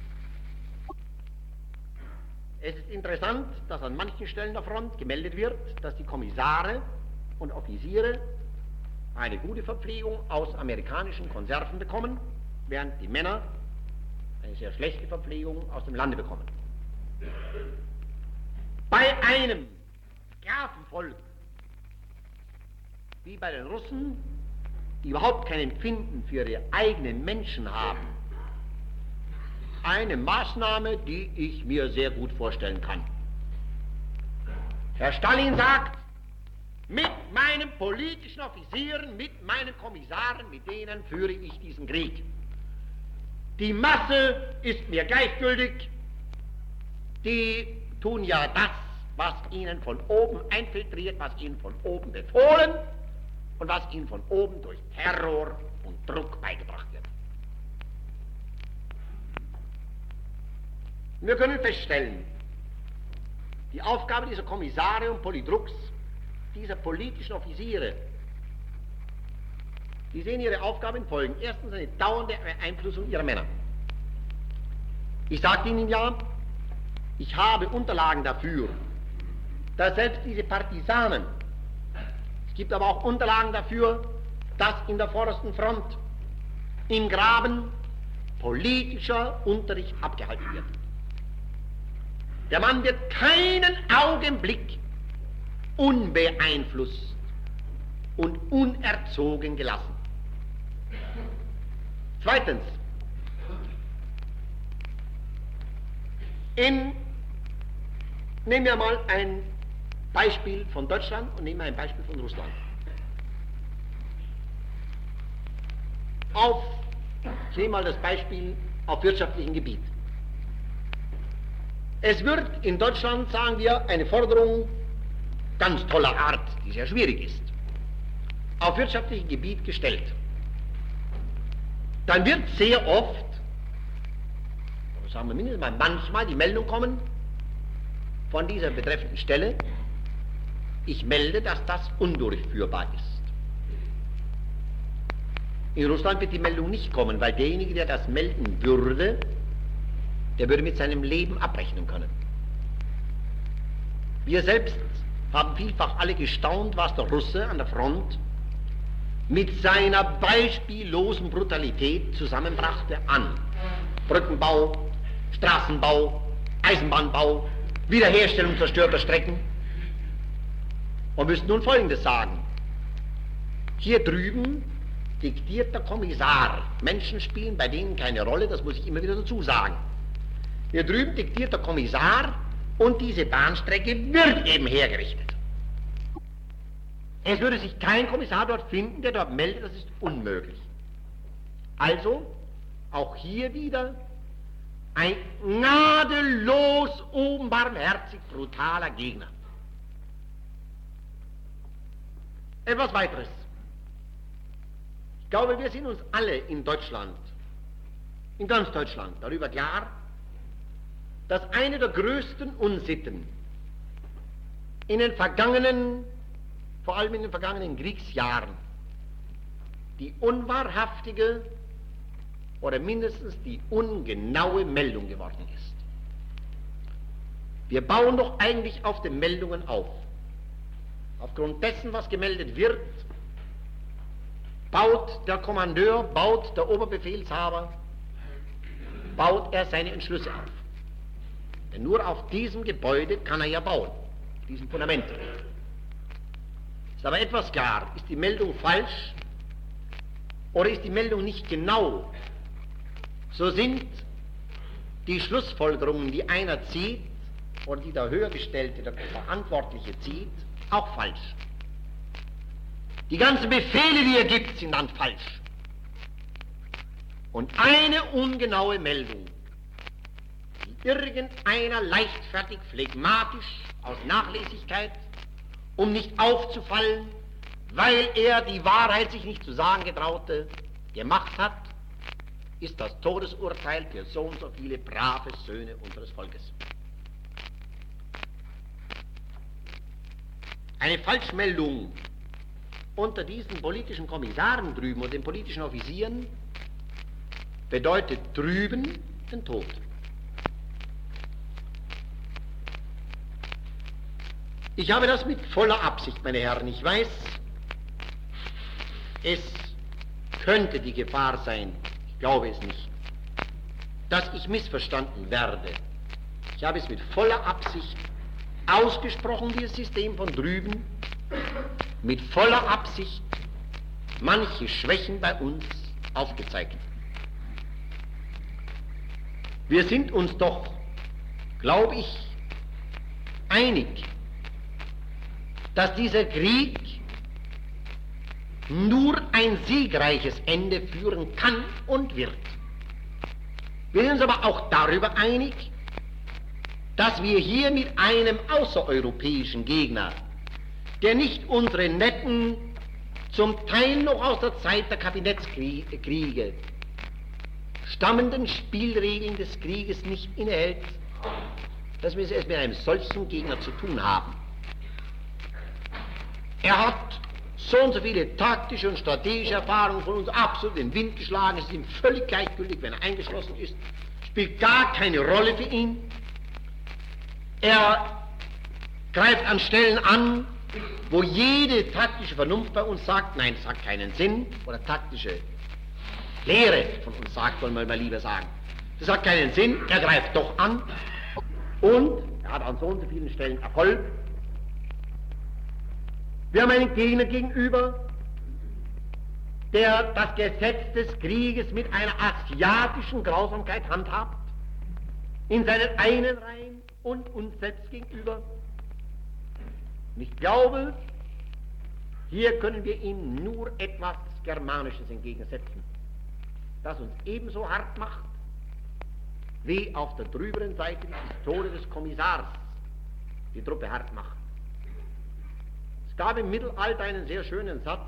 Es ist interessant, dass an manchen Stellen der Front gemeldet wird, dass die Kommissare und Offiziere eine gute Verpflegung aus amerikanischen Konserven bekommen, während die Männer eine sehr schlechte Verpflegung aus dem Lande bekommen. Bei einem Sklavenvolk wie bei den Russen, die überhaupt kein Empfinden für ihre eigenen Menschen haben, eine Maßnahme, die ich mir sehr gut vorstellen kann. Herr Stalin sagt, mit meinen politischen Offizieren, mit meinen Kommissaren, mit denen führe ich diesen Krieg. Die Masse ist mir gleichgültig, die tun ja das, was ihnen von oben einfiltriert, was ihnen von oben befohlen und was ihnen von oben durch Terror und Druck beigebracht wird. Wir können feststellen, die Aufgabe dieser Kommissare und Politruks, dieser politischen Offiziere, die sehen ihre Aufgabe in Folgen. Erstens eine dauernde Beeinflussung ihrer Männer. Ich sagte Ihnen ja, ich habe Unterlagen dafür, dass selbst diese Partisanen, es gibt aber auch Unterlagen dafür, dass in der vordersten Front, im Graben, politischer Unterricht abgehalten wird. Der Mann wird keinen Augenblick unbeeinflusst und unerzogen gelassen. Zweitens, nehmen wir mal ein Beispiel von Deutschland und nehmen wir ein Beispiel von Russland. Ich nehme mal das Beispiel auf wirtschaftlichem Gebiet. Es wird in Deutschland, sagen wir, eine Forderung ganz toller Art, die sehr schwierig ist, auf wirtschaftlichem Gebiet gestellt. Dann wird sehr oft, oder sagen wir mindestens mal manchmal, die Meldung kommen von dieser betreffenden Stelle, ich melde, dass das undurchführbar ist. In Russland wird die Meldung nicht kommen, weil derjenige, der das melden würde, der würde mit seinem Leben abrechnen können. Wir selbst haben vielfach alle gestaunt, was der Russe an der Front mit seiner beispiellosen Brutalität zusammenbrachte an Brückenbau, Straßenbau, Eisenbahnbau, Wiederherstellung zerstörter Strecken. Und müssen nun Folgendes sagen. Hier drüben diktiert der Kommissar. Menschen spielen bei denen keine Rolle, das muss ich immer wieder dazu sagen. Hier drüben diktiert der Kommissar und diese Bahnstrecke wird eben hergerichtet. Es würde sich kein Kommissar dort finden, der dort meldet, das ist unmöglich. Also, auch hier wieder ein gnadenlos, unbarmherzig, brutaler Gegner. Etwas weiteres. Ich glaube, wir sind uns alle in Deutschland, in ganz Deutschland, darüber klar, dass eine der größten Unsitten vor allem in den vergangenen Kriegsjahren, die unwahrhaftige oder mindestens die ungenaue Meldung geworden ist. Wir bauen doch eigentlich auf den Meldungen auf. Aufgrund dessen, was gemeldet wird, baut der Kommandeur, baut der Oberbefehlshaber, baut er seine Entschlüsse auf. Denn nur auf diesem Gebäude kann er ja bauen, auf diesem Fundament. Ist aber etwas klar, ist die Meldung falsch oder ist die Meldung nicht genau, so sind die Schlussfolgerungen, die einer zieht oder die der Höhergestellte, der Verantwortliche zieht, auch falsch. Die ganzen Befehle, die er gibt, sind dann falsch. Und eine ungenaue Meldung, die irgendeiner leichtfertig, phlegmatisch, aus Nachlässigkeit, um nicht aufzufallen, weil er die Wahrheit sich nicht zu sagen getraute, gemacht hat, ist das Todesurteil für so und so viele brave Söhne unseres Volkes. Eine Falschmeldung unter diesen politischen Kommissaren drüben und den politischen Offizieren bedeutet drüben den Tod. Ich habe das mit voller Absicht, meine Herren. Ich weiß, es könnte die Gefahr sein, ich glaube es nicht, dass ich missverstanden werde. Ich habe es mit voller Absicht ausgesprochen, dieses System von drüben, mit voller Absicht manche Schwächen bei uns aufgezeigt. Wir sind uns doch, glaube ich, einig, dass dieser Krieg nur ein siegreiches Ende führen kann und wird. Wir sind uns aber auch darüber einig, dass wir hier mit einem außereuropäischen Gegner, der nicht unsere netten, zum Teil noch aus der Zeit der Kabinettskriege stammenden Spielregeln des Krieges nicht innehält, dass wir es mit einem solchen Gegner zu tun haben. Er hat so und so viele taktische und strategische Erfahrungen von uns absolut in den Wind geschlagen. Es ist ihm völlig gleichgültig, wenn er eingeschlossen ist. Spielt gar keine Rolle für ihn. Er greift an Stellen an, wo jede taktische Vernunft bei uns sagt, nein, das hat keinen Sinn, oder taktische Lehre von uns sagt, wollen wir mal lieber sagen, das hat keinen Sinn, er greift doch an und er hat an so und so vielen Stellen Erfolg. Wir haben einen Gegner gegenüber, der das Gesetz des Krieges mit einer asiatischen Grausamkeit handhabt, in seinen eigenen Reihen und uns selbst gegenüber. Und ich glaube, hier können wir ihm nur etwas Germanisches entgegensetzen, das uns ebenso hart macht, wie auf der drüberen Seite die Pistole des Kommissars die Truppe hart macht. Es gab im Mittelalter einen sehr schönen Satz,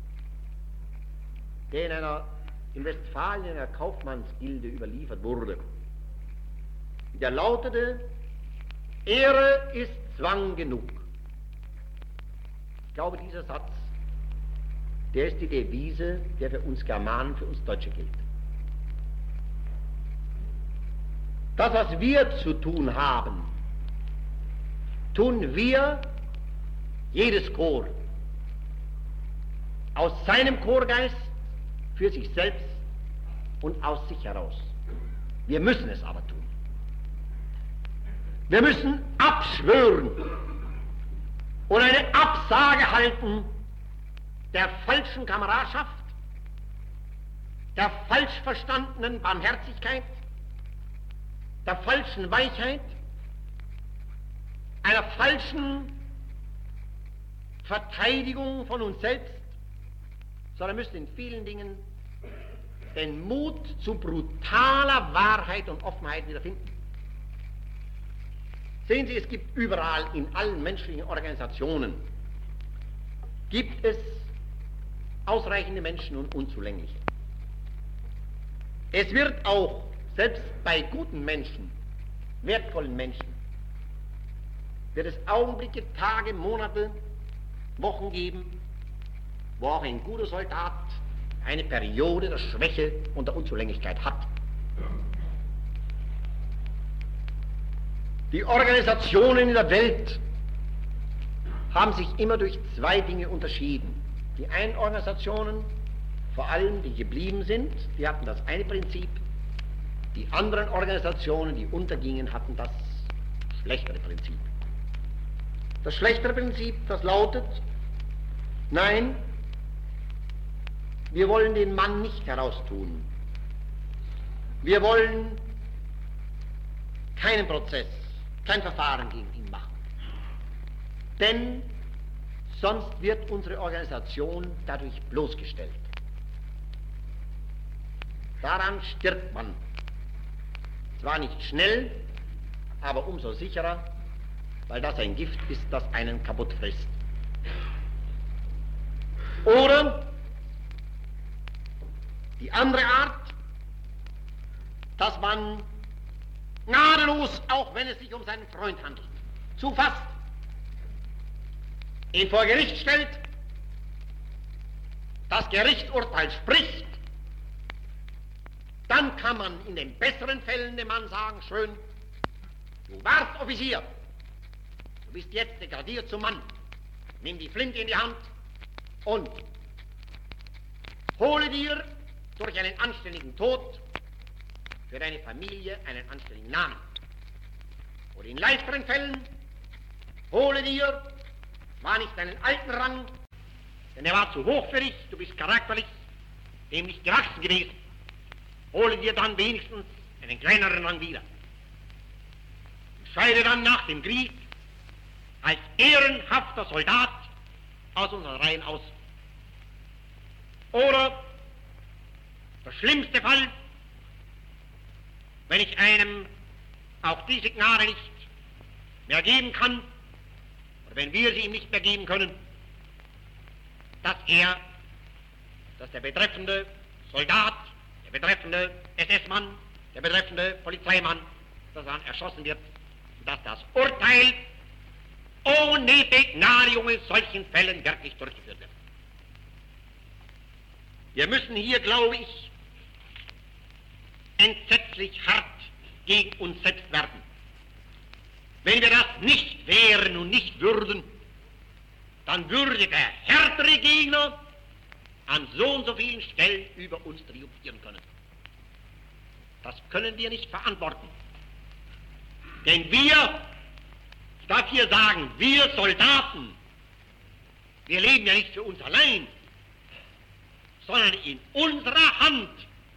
der in Westfalen in einer Kaufmannsgilde überliefert wurde. Der lautete, Ehre ist Zwang genug. Ich glaube, dieser Satz, der ist die Devise, der für uns Germanen, für uns Deutsche gilt. Das, was wir zu tun haben, tun wir, jedes Korps, aus seinem Chorgeist, für sich selbst und aus sich heraus. Wir müssen es aber tun. Wir müssen abschwören und eine Absage halten der falschen Kameradschaft, der falsch verstandenen Barmherzigkeit, der falschen Weichheit, einer falschen Verteidigung von uns selbst, sondern müssen in vielen Dingen den Mut zu brutaler Wahrheit und Offenheit wiederfinden. Sehen Sie, es gibt überall in allen menschlichen Organisationen, gibt es ausreichende Menschen und unzulängliche. Es wird auch, selbst bei guten Menschen, wertvollen Menschen, wird es Augenblicke, Tage, Monate, Wochen geben, wo auch ein guter Soldat eine Periode der Schwäche und der Unzulänglichkeit hat. Die Organisationen in der Welt haben sich immer durch zwei Dinge unterschieden. Die einen Organisationen, vor allem die geblieben sind, die hatten das eine Prinzip. Die anderen Organisationen, die untergingen, hatten das schlechtere Prinzip. Das schlechtere Prinzip, das lautet, nein, wir wollen den Mann nicht heraustun. Wir wollen keinen Prozess, kein Verfahren gegen ihn machen. Denn sonst wird unsere Organisation dadurch bloßgestellt. Daran stirbt man. Zwar nicht schnell, aber umso sicherer, weil das ein Gift ist, das einen kaputt frisst. Oder die andere Art, dass man gnadenlos, auch wenn es sich um seinen Freund handelt, zufasst, ihn vor Gericht stellt, das Gerichtsurteil spricht, dann kann man in den besseren Fällen dem Mann sagen, schön, du warst Offizier, du bist jetzt degradiert zum Mann, nimm die Flinte in die Hand und hole dir durch einen anständigen Tod für deine Familie einen anständigen Namen. Oder in leichteren Fällen, hole dir, zwar nicht deinen alten Rang, denn er war zu hoch für dich, du bist charakterlich dem nicht gewachsen gewesen, hole dir dann wenigstens einen kleineren Rang wieder. Scheide dann nach dem Krieg als ehrenhafter Soldat aus unseren Reihen aus. Oder der schlimmste Fall, wenn ich einem auch diese Gnade nicht mehr geben kann, oder wenn wir sie ihm nicht mehr geben können, dass der betreffende Soldat, der betreffende SS-Mann, der betreffende Polizeimann, dass er erschossen wird, und dass das Urteil ohne Begnadigung in solchen Fällen wirklich durchgeführt wird. Wir müssen hier, glaube ich, entsetzlich hart gegen uns selbst werden. Wenn wir das nicht wären und nicht würden, dann würde der härtere Gegner an so und so vielen Stellen über uns triumphieren können. Das können wir nicht verantworten. Denn wir, ich darf hier sagen, wir Soldaten, wir leben ja nicht für uns allein, sondern in unserer Hand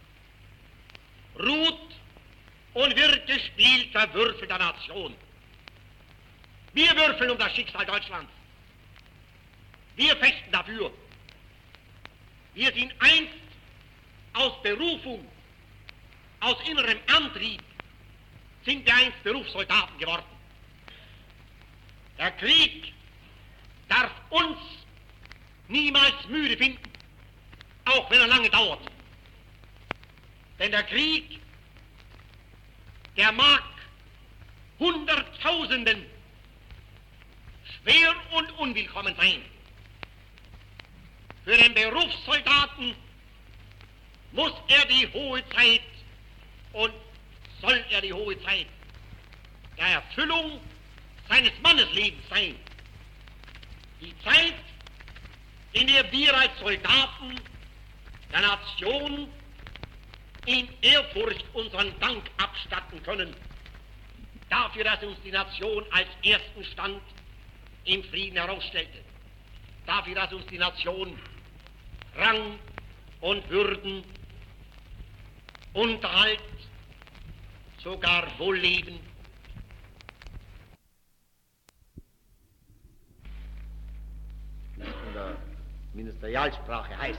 ruht und wird gespielt der Würfel der Nation. Wir würfeln um das Schicksal Deutschlands. Wir fechten dafür. Wir sind einst aus Berufung, aus innerem Antrieb, sind wir einst Berufssoldaten geworden. Der Krieg darf uns niemals müde finden, auch wenn er lange dauert. Denn der Krieg, der mag Hunderttausenden schwer und unwillkommen sein. Für den Berufssoldaten muss er die hohe Zeit und soll er die hohe Zeit der Erfüllung seines Manneslebens sein. Die Zeit, in der wir als Soldaten der Nation in Ehrfurcht unseren Dank abstatten können, dafür, dass uns die Nation als ersten Stand im Frieden herausstellte, dafür, dass uns die Nation Rang und Würden, Unterhalt, sogar Wohlleben wie es in der Ministerialsprache heißt.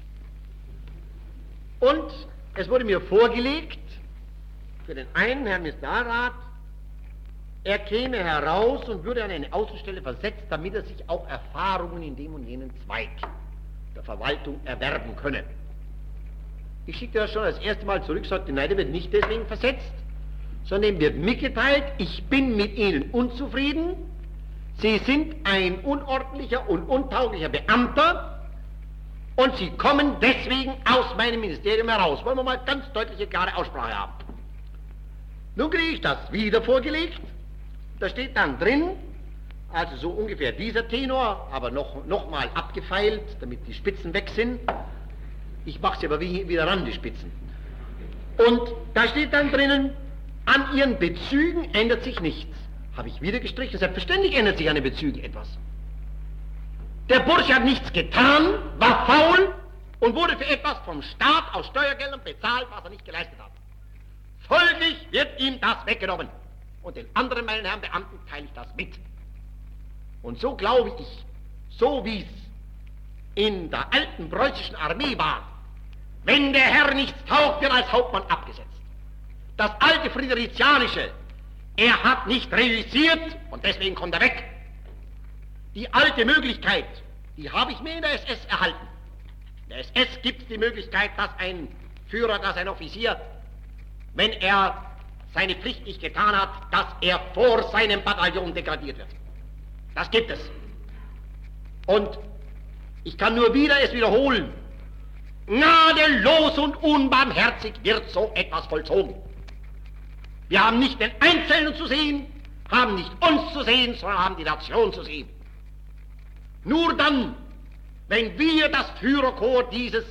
Und es wurde mir vorgelegt, für den einen Herrn Ministerialrat, er käme heraus und würde an eine Außenstelle versetzt, damit er sich auch Erfahrungen in dem und jenen Zweig der Verwaltung erwerben könne. Ich schickte das schon das erste Mal zurück, sagte, nein, der wird nicht deswegen versetzt, sondern ihm wird mitgeteilt, ich bin mit Ihnen unzufrieden, Sie sind ein unordentlicher und untauglicher Beamter und Sie kommen deswegen aus meinem Ministerium heraus. Wollen wir mal ganz deutliche, klare Aussprache haben. Nun kriege ich das wieder vorgelegt, da steht dann drin, also so ungefähr dieser Tenor, aber noch mal abgefeilt, damit die Spitzen weg sind. Ich mache sie aber wieder ran, die Spitzen. Und da steht dann drinnen, an ihren Bezügen ändert sich nichts. Habe ich wieder gestrichen, selbstverständlich ändert sich an den Bezügen etwas. Der Bursche hat nichts getan, war faul und wurde für etwas vom Staat aus Steuergeldern bezahlt, was er nicht geleistet hat. Folglich wird ihm das weggenommen. Und den anderen, meinen Herren Beamten, teile ich das mit. Und so glaube ich, so wie es in der alten preußischen Armee war, wenn der Herr nichts taugt, wird als Hauptmann abgesetzt. Das alte Fridericianische, er hat nicht reüssiert und deswegen kommt er weg. Die alte Möglichkeit, Die habe ich mir in der SS erhalten. In der SS gibt es die Möglichkeit, dass ein Führer, dass ein Offizier, wenn er seine Pflicht nicht getan hat, dass er vor seinem Bataillon degradiert wird. Das gibt es. Und ich kann nur wieder es wiederholen. Gnadenlos und unbarmherzig wird so etwas vollzogen. Wir haben nicht den Einzelnen zu sehen, haben nicht uns zu sehen, sondern haben die Nation zu sehen. Nur dann, wenn wir das Führerkorps dieses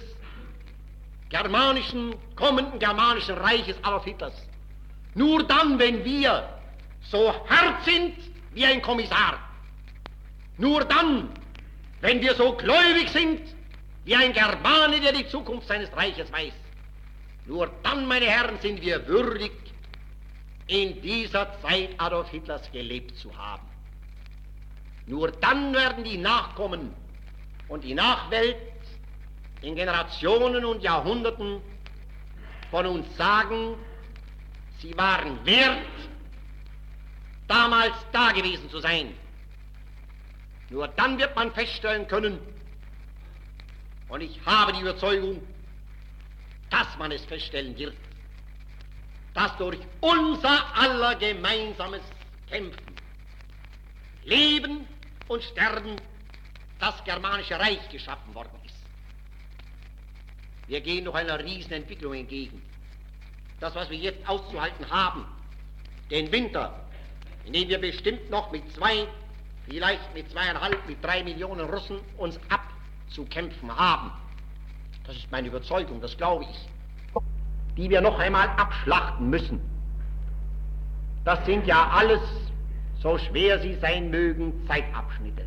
kommenden germanischen Reiches Adolf Hitlers, nur dann, wenn wir so hart sind wie ein Kommissar, nur dann, wenn wir so gläubig sind wie ein Germane, der die Zukunft seines Reiches weiß, nur dann, meine Herren, sind wir würdig, in dieser Zeit Adolf Hitlers gelebt zu haben. Nur dann werden die Nachkommen und die Nachwelt in Generationen und Jahrhunderten von uns sagen, sie waren wert, damals da gewesen zu sein. Nur dann wird man feststellen können, und ich habe die Überzeugung, dass man es feststellen wird, dass durch unser aller gemeinsames Kämpfen, Leben und Sterben das germanische Reich geschaffen worden ist. Wir gehen noch einer Riesenentwicklung entgegen. Das, was wir jetzt auszuhalten haben, den Winter, in dem wir bestimmt noch mit 2, vielleicht mit 2,5, mit 3 Millionen Russen uns abzukämpfen haben, das ist meine Überzeugung, das glaube ich, die wir noch einmal abschlachten müssen. Das sind ja alles, so schwer sie sein mögen, Zeitabschnitte.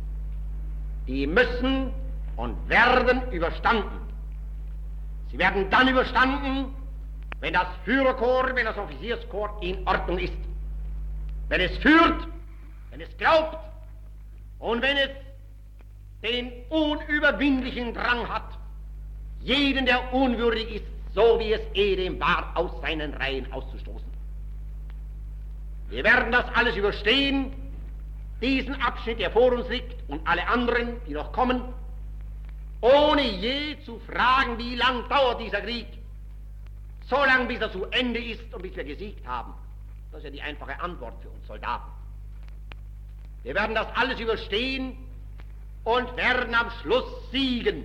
Die müssen und werden überstanden. Sie werden dann überstanden, wenn das Führerkorps, wenn das Offizierskorps in Ordnung ist. Wenn es führt, wenn es glaubt und wenn es den unüberwindlichen Drang hat, jeden, der unwürdig ist, so wie es ehedem war, aus seinen Reihen auszustoßen. Wir werden das alles überstehen, diesen Abschnitt, der vor uns liegt, und alle anderen, die noch kommen, ohne je zu fragen, wie lang dauert dieser Krieg, so lange, bis er zu Ende ist und bis wir gesiegt haben. Das ist ja die einfache Antwort für uns Soldaten. Wir werden das alles überstehen und werden am Schluss siegen,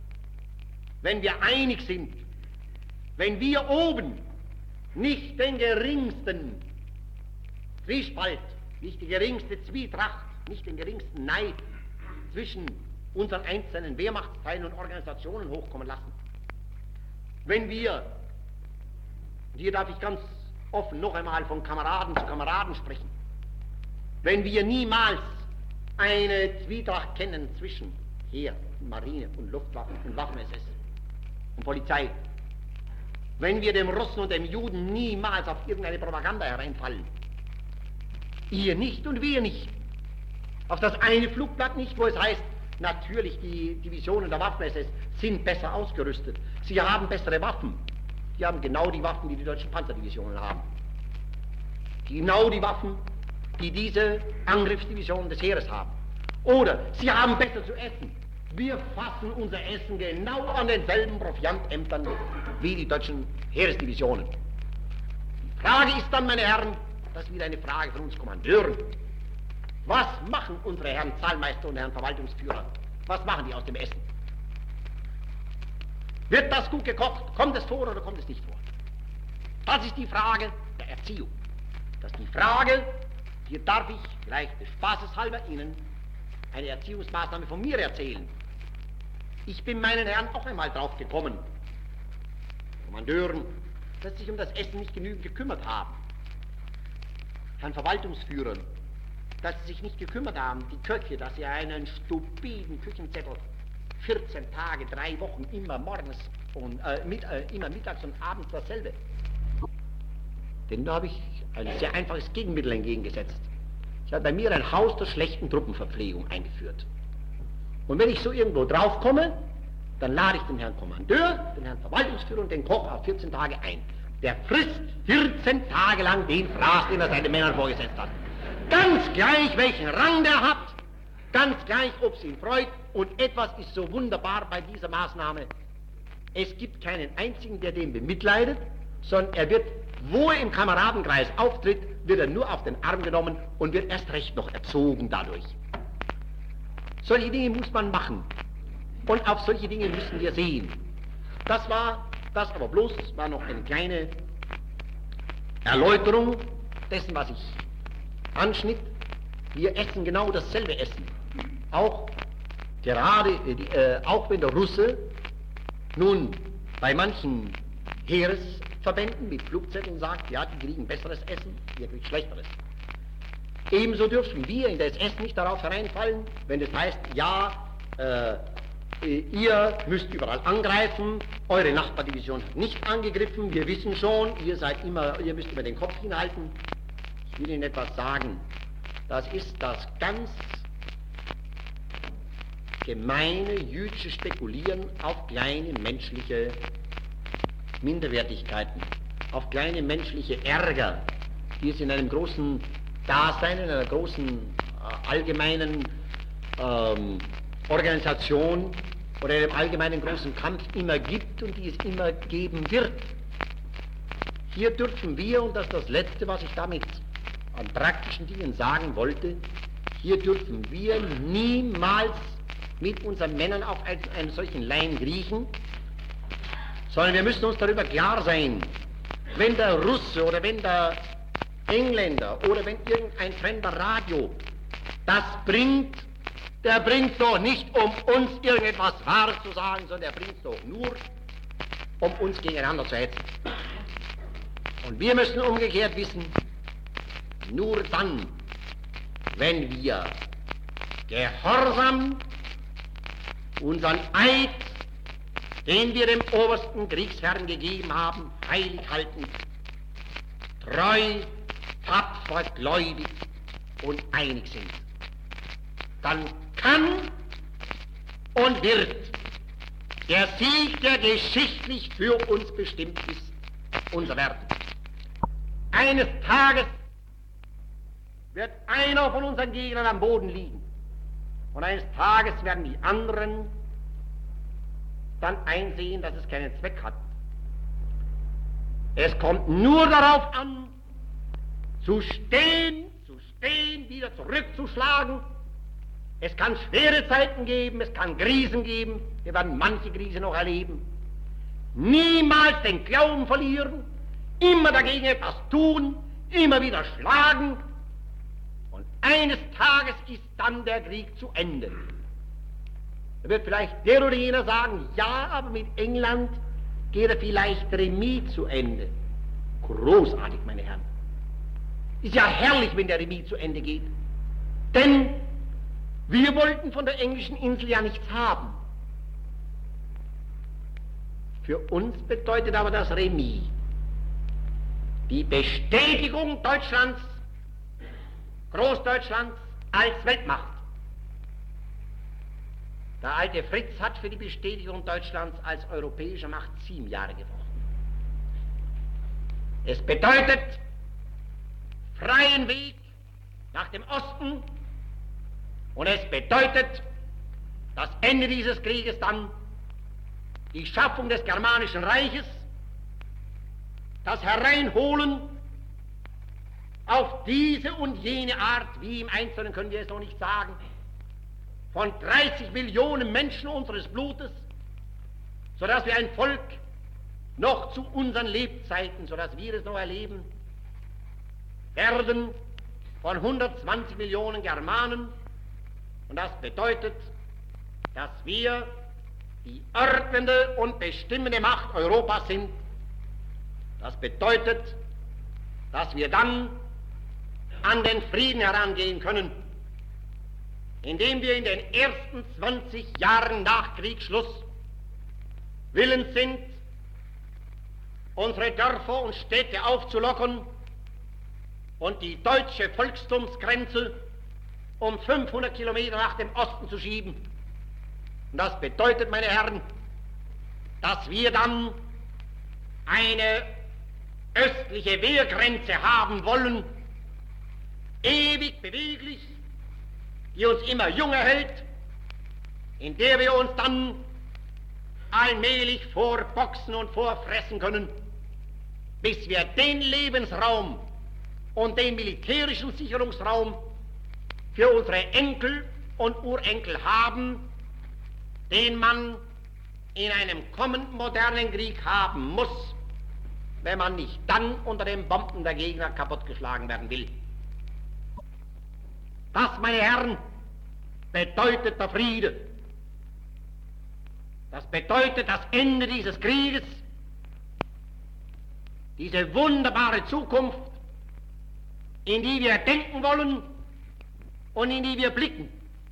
wenn wir einig sind, wenn wir oben nicht den geringsten Zwiespalt, nicht die geringste Zwietracht, nicht den geringsten Neid zwischen unseren einzelnen Wehrmachtsteilen und Organisationen hochkommen lassen. Wenn wir, hier darf ich ganz offen noch einmal von Kameraden zu Kameraden sprechen, wenn wir niemals eine Zwietracht kennen zwischen Heer, Marine und Luftwaffe und Waffen-SS und Polizei, wenn wir dem Russen und dem Juden niemals auf irgendeine Propaganda hereinfallen, ihr nicht und wir nicht, auf das eine Flugblatt nicht, wo es heißt, natürlich die Divisionen der Waffen-SS sind besser ausgerüstet, sie haben bessere Waffen, die haben genau die Waffen, die die deutschen Panzerdivisionen haben, genau die Waffen, die diese Angriffsdivisionen des Heeres haben, oder sie haben besser zu essen. Wir fassen unser Essen genau an denselben Proviantämtern wie die deutschen Heeresdivisionen. Die Frage ist dann, meine Herren, das ist wieder eine Frage von uns Kommandeuren. Was machen unsere Herren Zahlmeister und Herren Verwaltungsführer? Was machen die aus dem Essen? Wird das gut gekocht? Kommt es vor oder kommt es nicht vor? Das ist die Frage der Erziehung. Das ist die Frage, hier darf ich vielleicht des Spaßes halber Ihnen eine Erziehungsmaßnahme von mir erzählen. Ich bin meinen Herren auch einmal drauf gekommen, Kommandeuren, dass sie sich um das Essen nicht genügend gekümmert haben. Herrn Verwaltungsführern, dass sie sich nicht gekümmert haben, die Köche, dass sie einen stupiden Küchenzettel 14 Tage, 3 Wochen, immer morgens und immer mittags und abends dasselbe. Denn da habe ich ein sehr einfaches Gegenmittel entgegengesetzt. Ich habe bei mir ein Haus der schlechten Truppenverpflegung eingeführt. Und wenn ich so irgendwo draufkomme, dann lade ich den Herrn Kommandeur, den Herrn Verwaltungsführer und den Koch auf 14 Tage ein. Der frisst 14 Tage lang den Fraß, den er seinen Männern vorgesetzt hat. Ganz gleich, welchen Rang der hat, Ganz gleich, ob es ihn freut. Und etwas ist so wunderbar bei dieser Maßnahme. Es gibt keinen einzigen, der den bemitleidet, sondern er wird, wo er im Kameradenkreis auftritt, wird er nur auf den Arm genommen und wird erst recht noch erzogen dadurch. Solche Dinge muss man machen. Und auf solche Dinge müssen wir sehen. Das war noch eine kleine Erläuterung dessen, was ich anschnitt. Wir essen genau dasselbe Essen. Auch wenn der Russe nun bei manchen Heeresverbänden mit Flugzetteln sagt, ja, die kriegen besseres Essen, ihr kriegt schlechteres. Ebenso dürfen wir in der SS nicht darauf hereinfallen, wenn es heißt, ja, ihr müsst überall angreifen, eure Nachbardivision hat nicht angegriffen, wir wissen schon, ihr müsst immer den Kopf hinhalten. Ich will Ihnen etwas sagen. Das ist das ganz gemeine jüdische Spekulieren auf kleine menschliche Minderwertigkeiten, auf kleine menschliche Ärger, die es in einem großen Dasein, in einer großen allgemeinen Organisation oder in einem allgemeinen großen Kampf immer gibt und die es immer geben wird. Hier dürfen wir, und das ist das Letzte, was ich damit an praktischen Dingen sagen wollte, hier dürfen wir niemals mit unseren Männern auf einen solchen Leim kriechen, sondern wir müssen uns darüber klar sein, wenn der Russe oder wenn der Engländer oder wenn irgendein fremder Radio das bringt, der bringt doch nicht, um uns irgendetwas Wahres zu sagen, sondern der bringt doch nur, um uns gegeneinander zu hetzen. Und wir müssen umgekehrt wissen, nur dann, wenn wir gehorsam unseren Eid, den wir dem obersten Kriegsherrn gegeben haben, heilig halten, treu, tapfer, gläubig und einig sind, dann kann und wird der Sieg, der geschichtlich für uns bestimmt ist, unser werden. Eines Tages wird einer von unseren Gegnern am Boden liegen. Und eines Tages werden die anderen dann einsehen, dass es keinen Zweck hat. Es kommt nur darauf an, zu stehen, wieder zurückzuschlagen. Es kann schwere Zeiten geben, es kann Krisen geben, wir werden manche Krise noch erleben. Niemals den Glauben verlieren, immer dagegen etwas tun, immer wieder schlagen. Und eines Tages ist dann der Krieg zu Ende. Da wird vielleicht der oder jener sagen, ja, aber mit England geht er vielleicht Remis zu Ende. Großartig, meine Herren. Ist ja herrlich, wenn der Remis zu Ende geht. Denn wir wollten von der englischen Insel ja nichts haben. Für uns bedeutet aber das Remis die Bestätigung Deutschlands, Großdeutschlands als Weltmacht. Der alte Fritz hat für die Bestätigung Deutschlands als europäische Macht 7 Jahre gebraucht. Es bedeutet freien Weg nach dem Osten und es bedeutet das Ende dieses Krieges dann die Schaffung des Germanischen Reiches, das Hereinholen auf diese und jene Art, wie im Einzelnen können wir es noch nicht sagen, von 30 Millionen Menschen unseres Blutes, sodass wir ein Volk noch zu unseren Lebzeiten, sodass wir es noch erleben, werden von 120 Millionen Germanen. Und das bedeutet, dass wir die ordnende und bestimmende Macht Europas sind. Das bedeutet, dass wir dann an den Frieden herangehen können, indem wir in den ersten 20 Jahren nach Kriegsschluss willens sind, unsere Dörfer und Städte aufzulockern und die deutsche Volkstumsgrenze um 500 Kilometer nach dem Osten zu schieben. Und das bedeutet, meine Herren, dass wir dann eine östliche Wehrgrenze haben wollen, ewig beweglich, die uns immer jünger hält, in der wir uns dann allmählich vorboxen und vorfressen können, bis wir den Lebensraum und den militärischen Sicherungsraum für unsere Enkel und Urenkel haben, den man in einem kommenden modernen Krieg haben muss, wenn man nicht dann unter den Bomben der Gegner kaputtgeschlagen werden will. Das, meine Herren, bedeutet der Friede. Das bedeutet das Ende dieses Krieges, diese wunderbare Zukunft, in die wir denken wollen und in die wir blicken.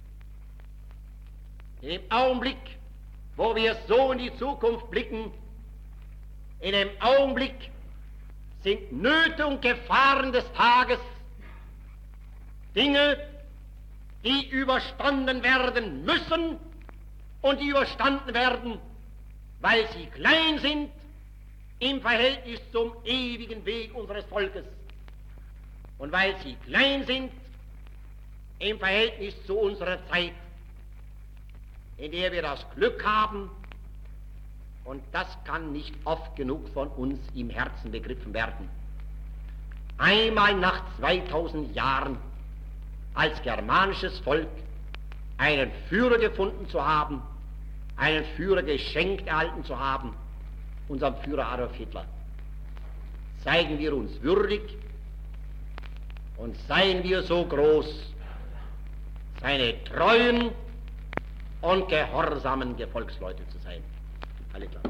Im Augenblick, wo wir so in die Zukunft blicken, in dem Augenblick sind Nöte und Gefahren des Tages Dinge, die überstanden werden müssen und die überstanden werden, weil sie klein sind im Verhältnis zum ewigen Weg unseres Volkes und weil sie klein sind im Verhältnis zu unserer Zeit, in der wir das Glück haben, und das kann nicht oft genug von uns im Herzen begriffen werden, einmal nach 2000 Jahren als germanisches Volk einen Führer gefunden zu haben, einen Führer geschenkt erhalten zu haben, unserem Führer Adolf Hitler. Zeigen wir uns würdig und seien wir so groß, seine treuen und gehorsamen Gefolgsleute zu sein. Alle klar.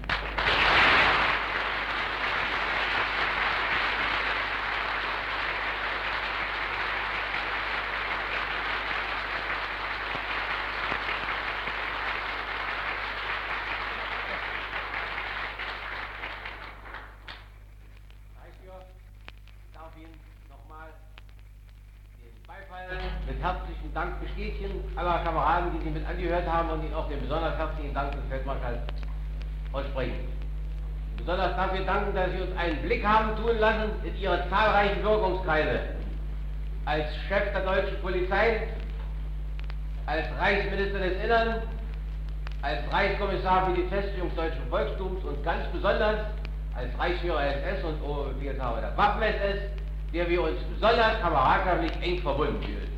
Mit herzlichen Dank bestätigen aller Kameraden, die Sie mit angehört haben, und Ihnen auch den besonders herzlichen Dank des Feldmarschalls aussprechen. Besonders dafür danken, dass Sie uns einen Blick haben tun lassen in Ihre zahlreichen Wirkungskreise. Als Chef der deutschen Polizei, als Reichsminister des Innern, als Reichskommissar für die Festigung des deutschen Volkstums und ganz besonders als Reichsführer SS und Oberbefehlshaber der Waffen-SS, der wir uns besonders kameradschaftlich eng verbunden fühlen.